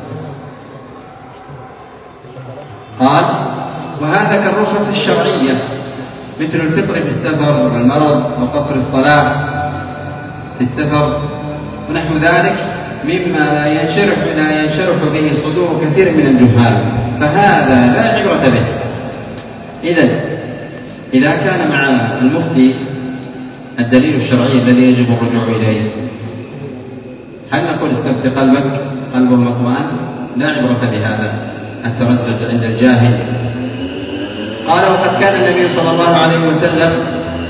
قال: وهذا كالرخص الشرعية مثل الفطر في السفر والمرض وقصر الصلاة في السفر ونحو ذلك مما لا ينشرح لا ينشرح به صدور كثير من الجهال، فهذا لا عبرة به. إذن إذا كان مع المفتي الدليل الشرعي الذي يجب الرجوع إليه، هل نقول استفتي قلبك قلبه مطمئن؟ لا عبرة بهذا التردد عند الجاهل. قال: وقد كان النبي صلى الله عليه وسلم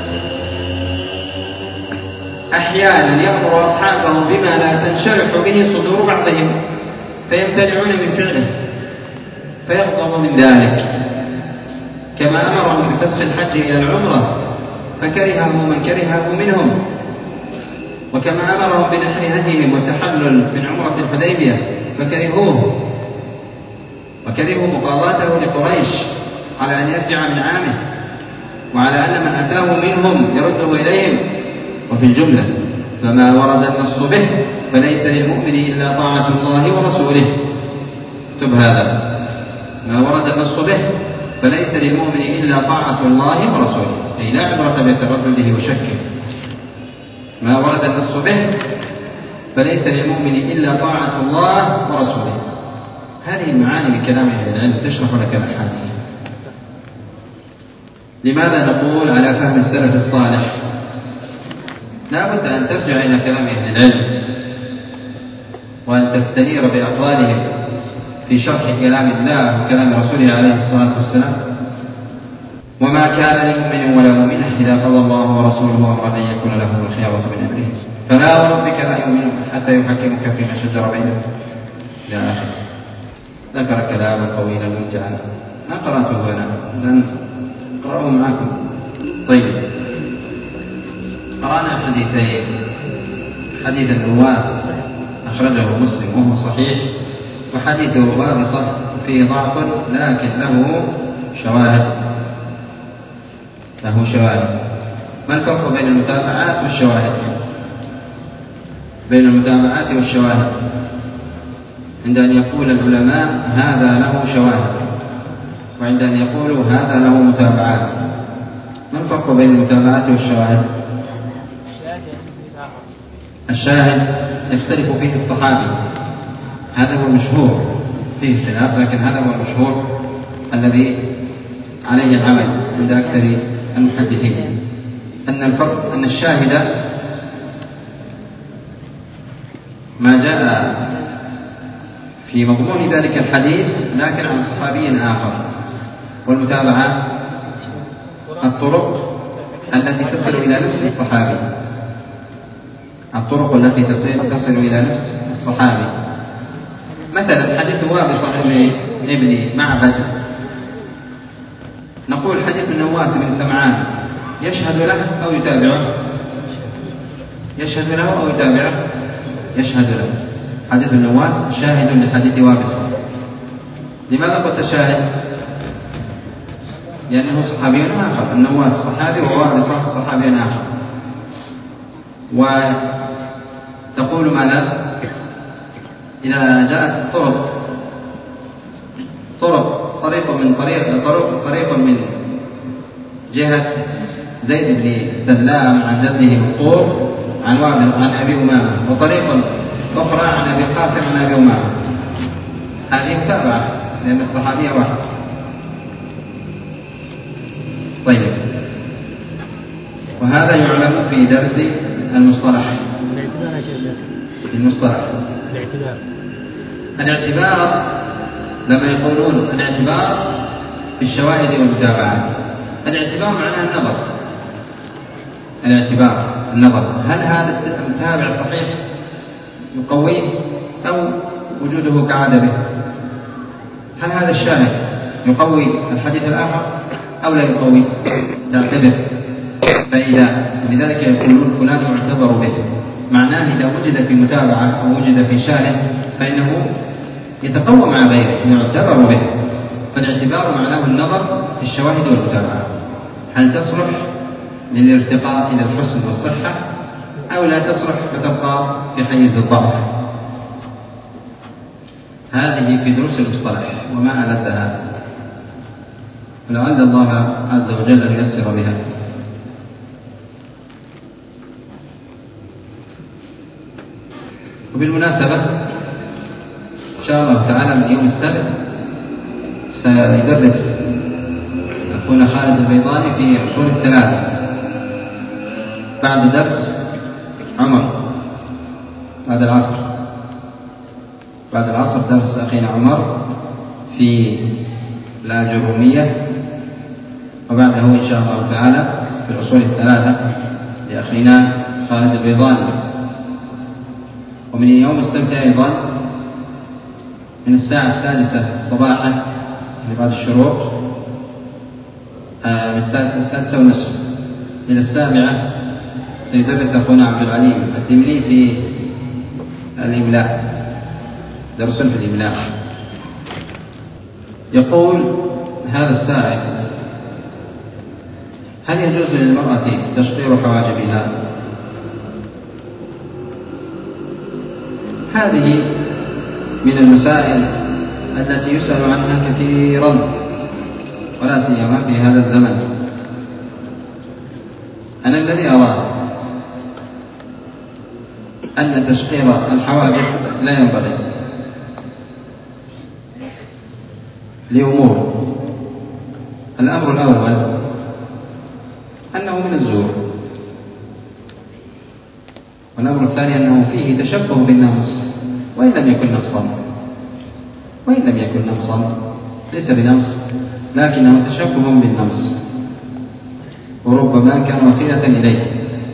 أحيانا يأمر أصحابه بما لا تنشرح به صدور بعضهم فيمتنعون من فعله فيغضب من ذلك، كما أمرهم بفسخ الحج إلى العمرة فكرهه من كرهه منهم، وكما أمرهم بنحر هديهم والتحلل من عمرة الحديبية فكرهوه وكرهوا مقاضاته لقريش على أن يرجع من عامه وعلى أن من أتاه منهم يرده إليهم. وفي الجملة فما ورد النص به فليس للمؤمن إلا طاعة الله ورسوله. اكتب هذا: ما ورد النص به فليس للمؤمن إلا طاعة الله ورسوله، أي لا عبرة بتردده وشكه. ما ورد النص به، فليس للمؤمن إلا طاعة الله ورسوله. هذه المعاني من كلام أهل العلم تشرح لك الأحاديث. لماذا نقول على فهم السلف الصالح؟ لا بد أن ترجع إلى كلام أهل العلم وأن تستنير بأقوالهم في شرح كلام الله وكلام رسوله عليه الصلاة والسلام. وما كان لمؤمن ولا مؤمنة إذا قضى الله ورسوله أمرا أن يكون لهم الخيرة من أمرهم، فلا وربك لا يؤمنون حتى يحكموك فيما شجر بينهم إلى آخره. ذكر كلاما طويلا ممتعا ما قرأته أنا، لن أقرأه معكم. طيب، قرأنا حديثين. حديث النواس أخرجه مسلم وهو صحيح، وحديث وابصة فيه ضعف لكن له شواهد له شواهد ما الفرق بين المتابعات والشواهد؟ بين المتابعات والشواهد عند أن يقول العلماء هذا له شواهد، وعند أن يقولوا هذا له متابعات، ما الفرق بين المتابعات والشواهد؟ الشاهد يختلف فيه الصحابي، هذا هو المشهور، فيه خلاف لكن هذا هو المشهور الذي عليه العمل عند أكثر المحدثين، أن الفرق أن الشاهد ما جاء في مضمون ذلك الحديث لكن عن صحابي آخر، والمتابعة الطرق التي تصل إلى نفس الصحابي الطرق التي تصل إلى نفس الصحابي. مثلا حديث وابصة ابن معبد، نقول حديث النواس بن سمعان يشهد له أو يتابعه؟ يشهد له أو يتابعه؟ يشهد له. حديث النواس شاهد لحديث وابصة. لماذا قلت شاهد؟ لأنه صحابي آخر، النواس صحابي ووابصة صحابي آخر. وتقول ماذا؟ إذا جاءت طرق طرق طريق من طريق طريق طريق من جهة زيد بن سلام عن جده الطور عن وابصة عن أبي أمامة، وطريق أخرى عن أبي القاسم عن أبي أمامة، هذه متابعة لأن الصحابية واحد. طيب، وهذا يعلم في درس المصطلح. المصطلح الاعتبار الاعتبار لما يقولون الاعتبار في الشواهد والمتابعات، الاعتبار معناه النظر. الاعتبار النظر، هل هذا المتابع صحيح يقويه أو وجوده كعدمه؟ هل هذا الشاهد يقوي الحديث الآخر أو لا يقوي؟ تعتبر. فإذا لذلك يقولون فلان يعتبر به، معناه إذا وجد في متابعة أو وجد في شاهد فإنه يتقوى مع غيره، يعتبر به. فالاعتبار معناه النظر في الشواهد والمتابعة، هل تصلح للارتقاء إلى الحسن والصحة أو لا تصلح فتبقى في حيز الضعف. هذه في دروس المصطلح وما ألذها، ولعل الله عز وجل أن ييسر بها. وبالمناسبة إن شاء الله تعالى من يوم السبت سيدرس أخونا خالد البيضاني في أصول الثلاثة بعد درس عمر، بعد العصر بعد العصر درس أخينا عمر في الأجرومية، وبعده إن شاء الله تعالى في الأصول الثلاثة لأخينا خالد البيضاني. ومن يوم السبت أيضا من الساعة السادسة صباحا لبعد الشروق من السادسة ونصف إلى السابعة سيدرس أخونا عبد العليم الدملي في الإملاء، درس في الإملاء. يقول هذا السائل: هل يجوز للمرأة تشقير حواجبها؟ هذه من المسائل التي يسأل عنها كثيرا ولا سيما في هذا الزمن. أنا الذي أراه أن تشقير الحواجب لا ينبغي لأمور. الأمر الأول أنه من الزور، والأمر الثاني أنه فيه تشبه بالنقص وإن لم يكن نقصا، وإن لم يكن نقصا ليس بنقص لكنه تشبه بالنقص، وربما كان وسيلة إليه.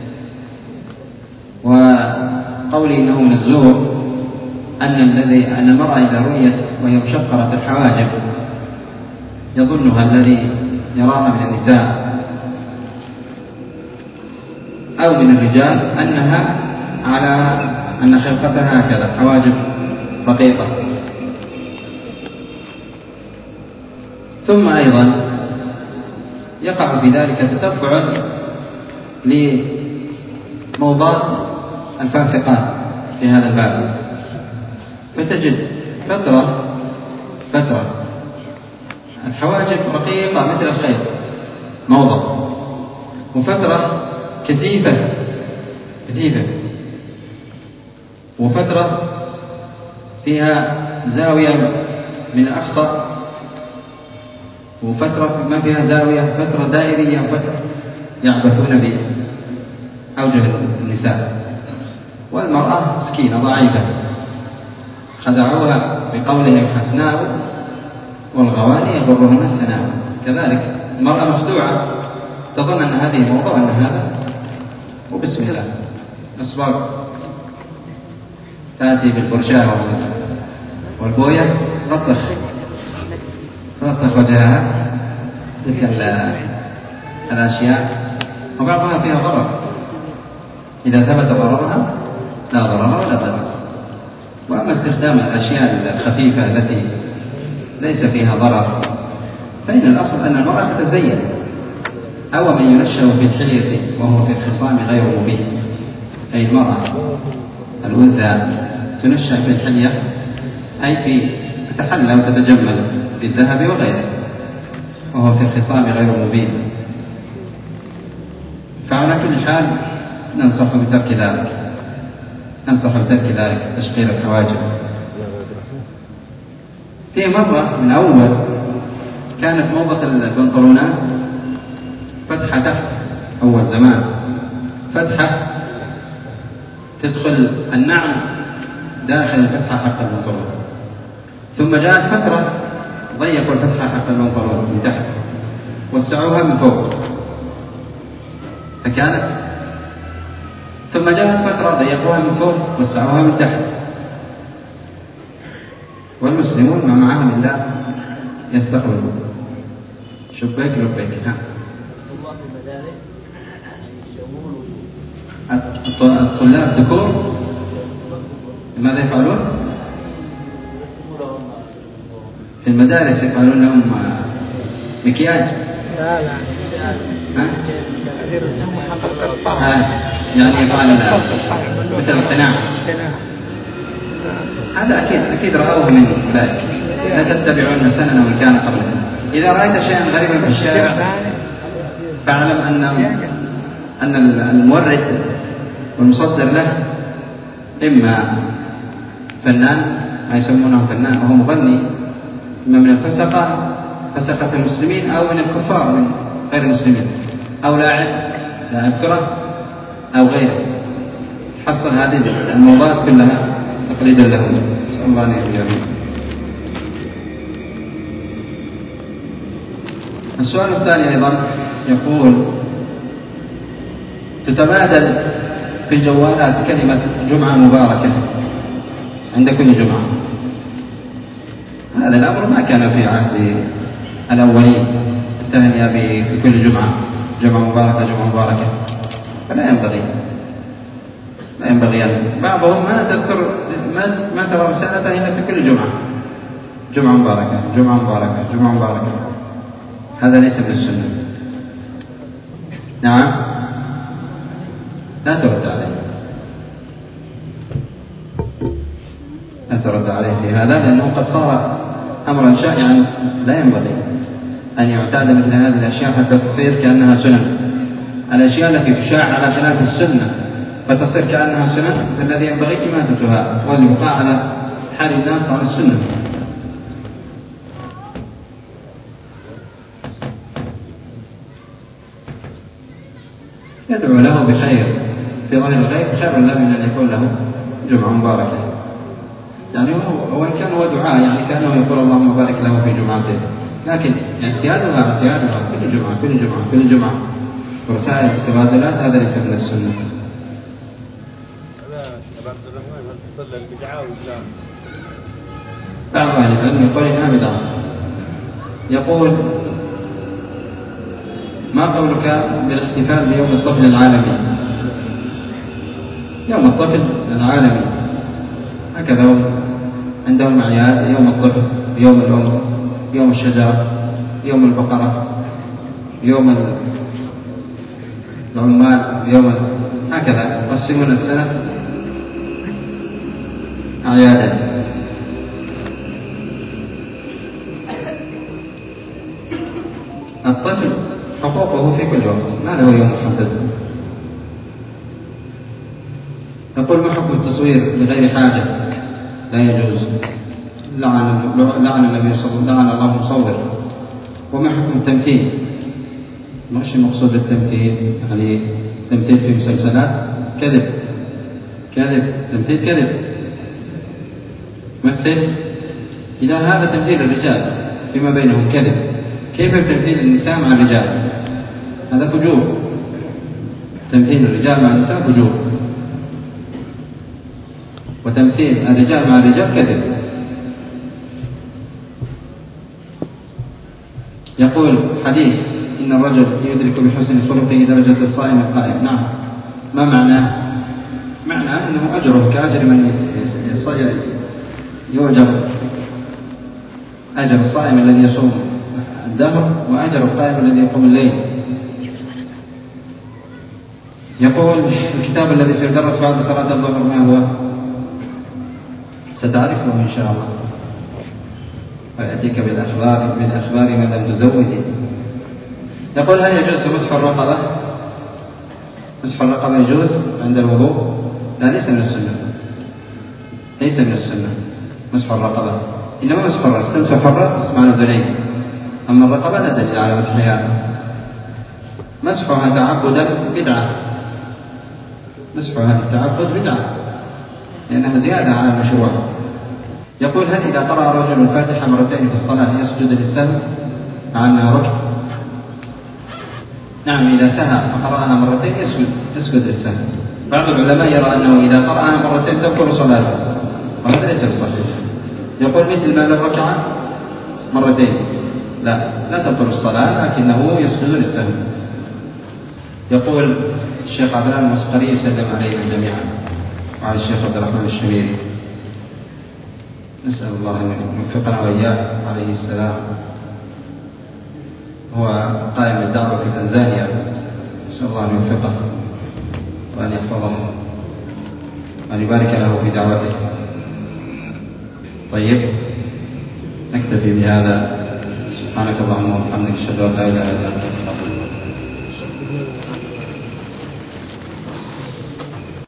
وقولي إنه من الزور أن الذي أن المرأة إذا رؤيت وهي مشقرة الحواجب يظنها الذي يراها من النساء أو من الرجال أنها على أن خلقتها هكذا حواجب رقيقة. ثم أيضا يقع في ذلك تتبع لموضات الفاسقات في هذا الباب، فتجد فترة فترة الحواجب رقيقة مثل الخيط موضة، وفترة كثيفة كثيفة، وفترة فيها زاوية من الأقصى، وفترة ما فيها زاوية، فترة دائرية، وفترة يعبثون بأوجه النساء. والمرأة مسكينة ضعيفة خدعوها بقولهم حسناء والغواني يغرهن السناء. كذلك المرأة مخدوعة تظن أن هذه موضة وأن هذا وبسم الله أسواق تأتي بالبرشاة والبوية رطخ رطخ وجهها تلك الأشياء، وبعضها فيها ضرر إذا ثبت ضررها لا ضرر ولا ضرر. وأما استخدام الأشياء الخفيفة التي ليس فيها ضرر فإن الأصل أن المرأة تتزين، أو من ينشأ في الحلية وهو في الخصام غير مبين، أي المرأة الأنثى تنشأ في الحلية أي في تتحلى وتتجمل بالذهب وغيره وهو في الخصام غير مبين. فعلى كل حال ننصح بترك ذلك، ننصح بترك ذلك تشقير الحواجب. في مرة من أول كانت موضة البنطلونات فتحة تحت، أول زمان فتحة تدخل النعل داخل الفتحة حق البنطلون، ثم جاءت فترة ضيقوا الفتحة حق البنطلون من تحت وسعوها من فوق فكانت، ثم جاءت فترة ضيقوها من فوق وسعوها من تحت. والمسلمون ما معهم إلا يستقبلون شبيك لبيك. ها الطلاب ذكور ماذا يفعلون؟ في المدارس يفعلون لهم مكياج. لا لا ها؟ يعني يفعل مثل القناع. هذا أكيد أكيد رأوه من أولئك. لا تتبعون سنن من كان قبلكم. إذا رأيت شيئا غريبا في الشارع فاعلم أن أن المورد والمصدر له إما فنان ما يسمونه فنان وهو مغني، إما من الفسقة فسقة المسلمين أو من الكفار من غير المسلمين، أو لاعب لاعب كرة أو غيره. حصل هذه الموضوعات كلها تقليدا لهم. نسأل الله أن يهديهم. السؤال الثاني أيضا يقول: تتبادل في الجوالات كلمة جمعة مباركة عند كل جمعة. هذا الأمر ما كان في عهد الأولين، التهنئة بكل جمعة جمعة مباركة جمعة مباركة، فلا ينبغي لا ينبغي أن بعضهم ما تذكر ما, ما ترى رسالته إلا في كل جمعة جمعة مباركة جمعة مباركة جمعة مباركة. هذا ليس من السنة. نعم لا ترد عليه لا ترد عليه في هذا، لأنه قد صار أمرا شائعا لا ينبغي أن يعتاد مثل هذه الأشياء حتى تصير كأنها سنن. الأشياء التي تشاع على خلاف السنة فتصير كأنها سنة، فالذي ينبغي إماتتها والبقاء على حال الناس على السنة. يدعو له بخير في ظاهر الغيب خير له من أن يكون له جمعة مباركة، يعني وإن كان هو دعاء يعني كأنه يقول اللهم بارك له في جمعته، لكن اعتيادها اعتيادها كل جمعة كل جمعة كل جمعة ورسائل التبادلات هذا ليس من السنة. بعض أهل العلم يقول إنها بدعة. يقول ما قولك بالاحتفال بيوم الطفل العالمي؟ يوم الطفل العالمي هكذا عندهم أعياد، يوم الطفل، يوم الأم، يوم الشجرة، يوم البقرة، يوم العمال، يوم هكذا يقسمون السنة أعيادا. الطفل حقوقه في كل وقت، ما له يوم محدد. يقول ما حكم التصوير بغير حاجة؟ لا يجوز، لعن لعن النبي صلى الله عليه وسلم، لعن الله المصور. وما حكم التمثيل؟ مش المقصود بالتمثيل يعني تمثيل في مسلسلات، كذب كذب تمثيل كذب. مثل إذا هذا تمثيل الرجال فيما بينهم كذب، كيف تمثيل النساء مع الرجال؟ هذا فجور. تمثيل الرجال مع النساء فجور، وتمثيل الرجال مع الرجال كذب. يقول حديث إن الرجل يدرك بحسن خلقه درجة الصائم القائم. نعم، ما معناه؟ معناه أنه أجره كأجر من يؤجر، أجر الصائم الذي يصوم الدهر وأجر القائم الذي يقوم الليل. يقول الكتاب الذي سيدرس بعد صلاة الظهر ما هو؟ ستعرفه إن شاء الله، ويأتيك بالأخبار بالأخبار ما لم تزوده. يقول هل يجوز مسح الرقبة؟ مسح الرقبة يجوز عند الوضوء؟ لا، ليس من السنة، ليس من السنة مسح الرقبة، إنما مسح الرأس. تمسح الرأس مع الأذنين، أما الرقبة لا دليل على مسحها. مسحها تعبدا بدعة، مسحها التعبد بدعة لأنها زيادة على المشروع. يقول هل إذا قرأ رجل الفاتحة مرتين في الصلاة يسجد للسهو مع أنها ركن؟ نعم، إذا سهى فقرأها مرتين يسجد يسجد للسهو. بعض العلماء يرى أنه إذا قرأها مرتين تبطل صلاته، وهذا ليس بصحيح. يقول مثل ما لو ركع مرتين، لا لا تبطل الصلاة لكنه يسجد للسهو. يقول الشيخ عبد الله المسقري يسلم علينا جميعا وعلى الشيخ عبد الرحمن الشميري، نسأل الله أن يوفقنا وإياه. عليه السلام هو قائم بالدعوة في تنزانيا، نسأل الله أن يوفقه وأن يحفظه وأن يبارك له في دعوته. طيب نكتفي بهذا. سبحانك اللهم وبحمدك، أشهد أن لا إله إلا أنت.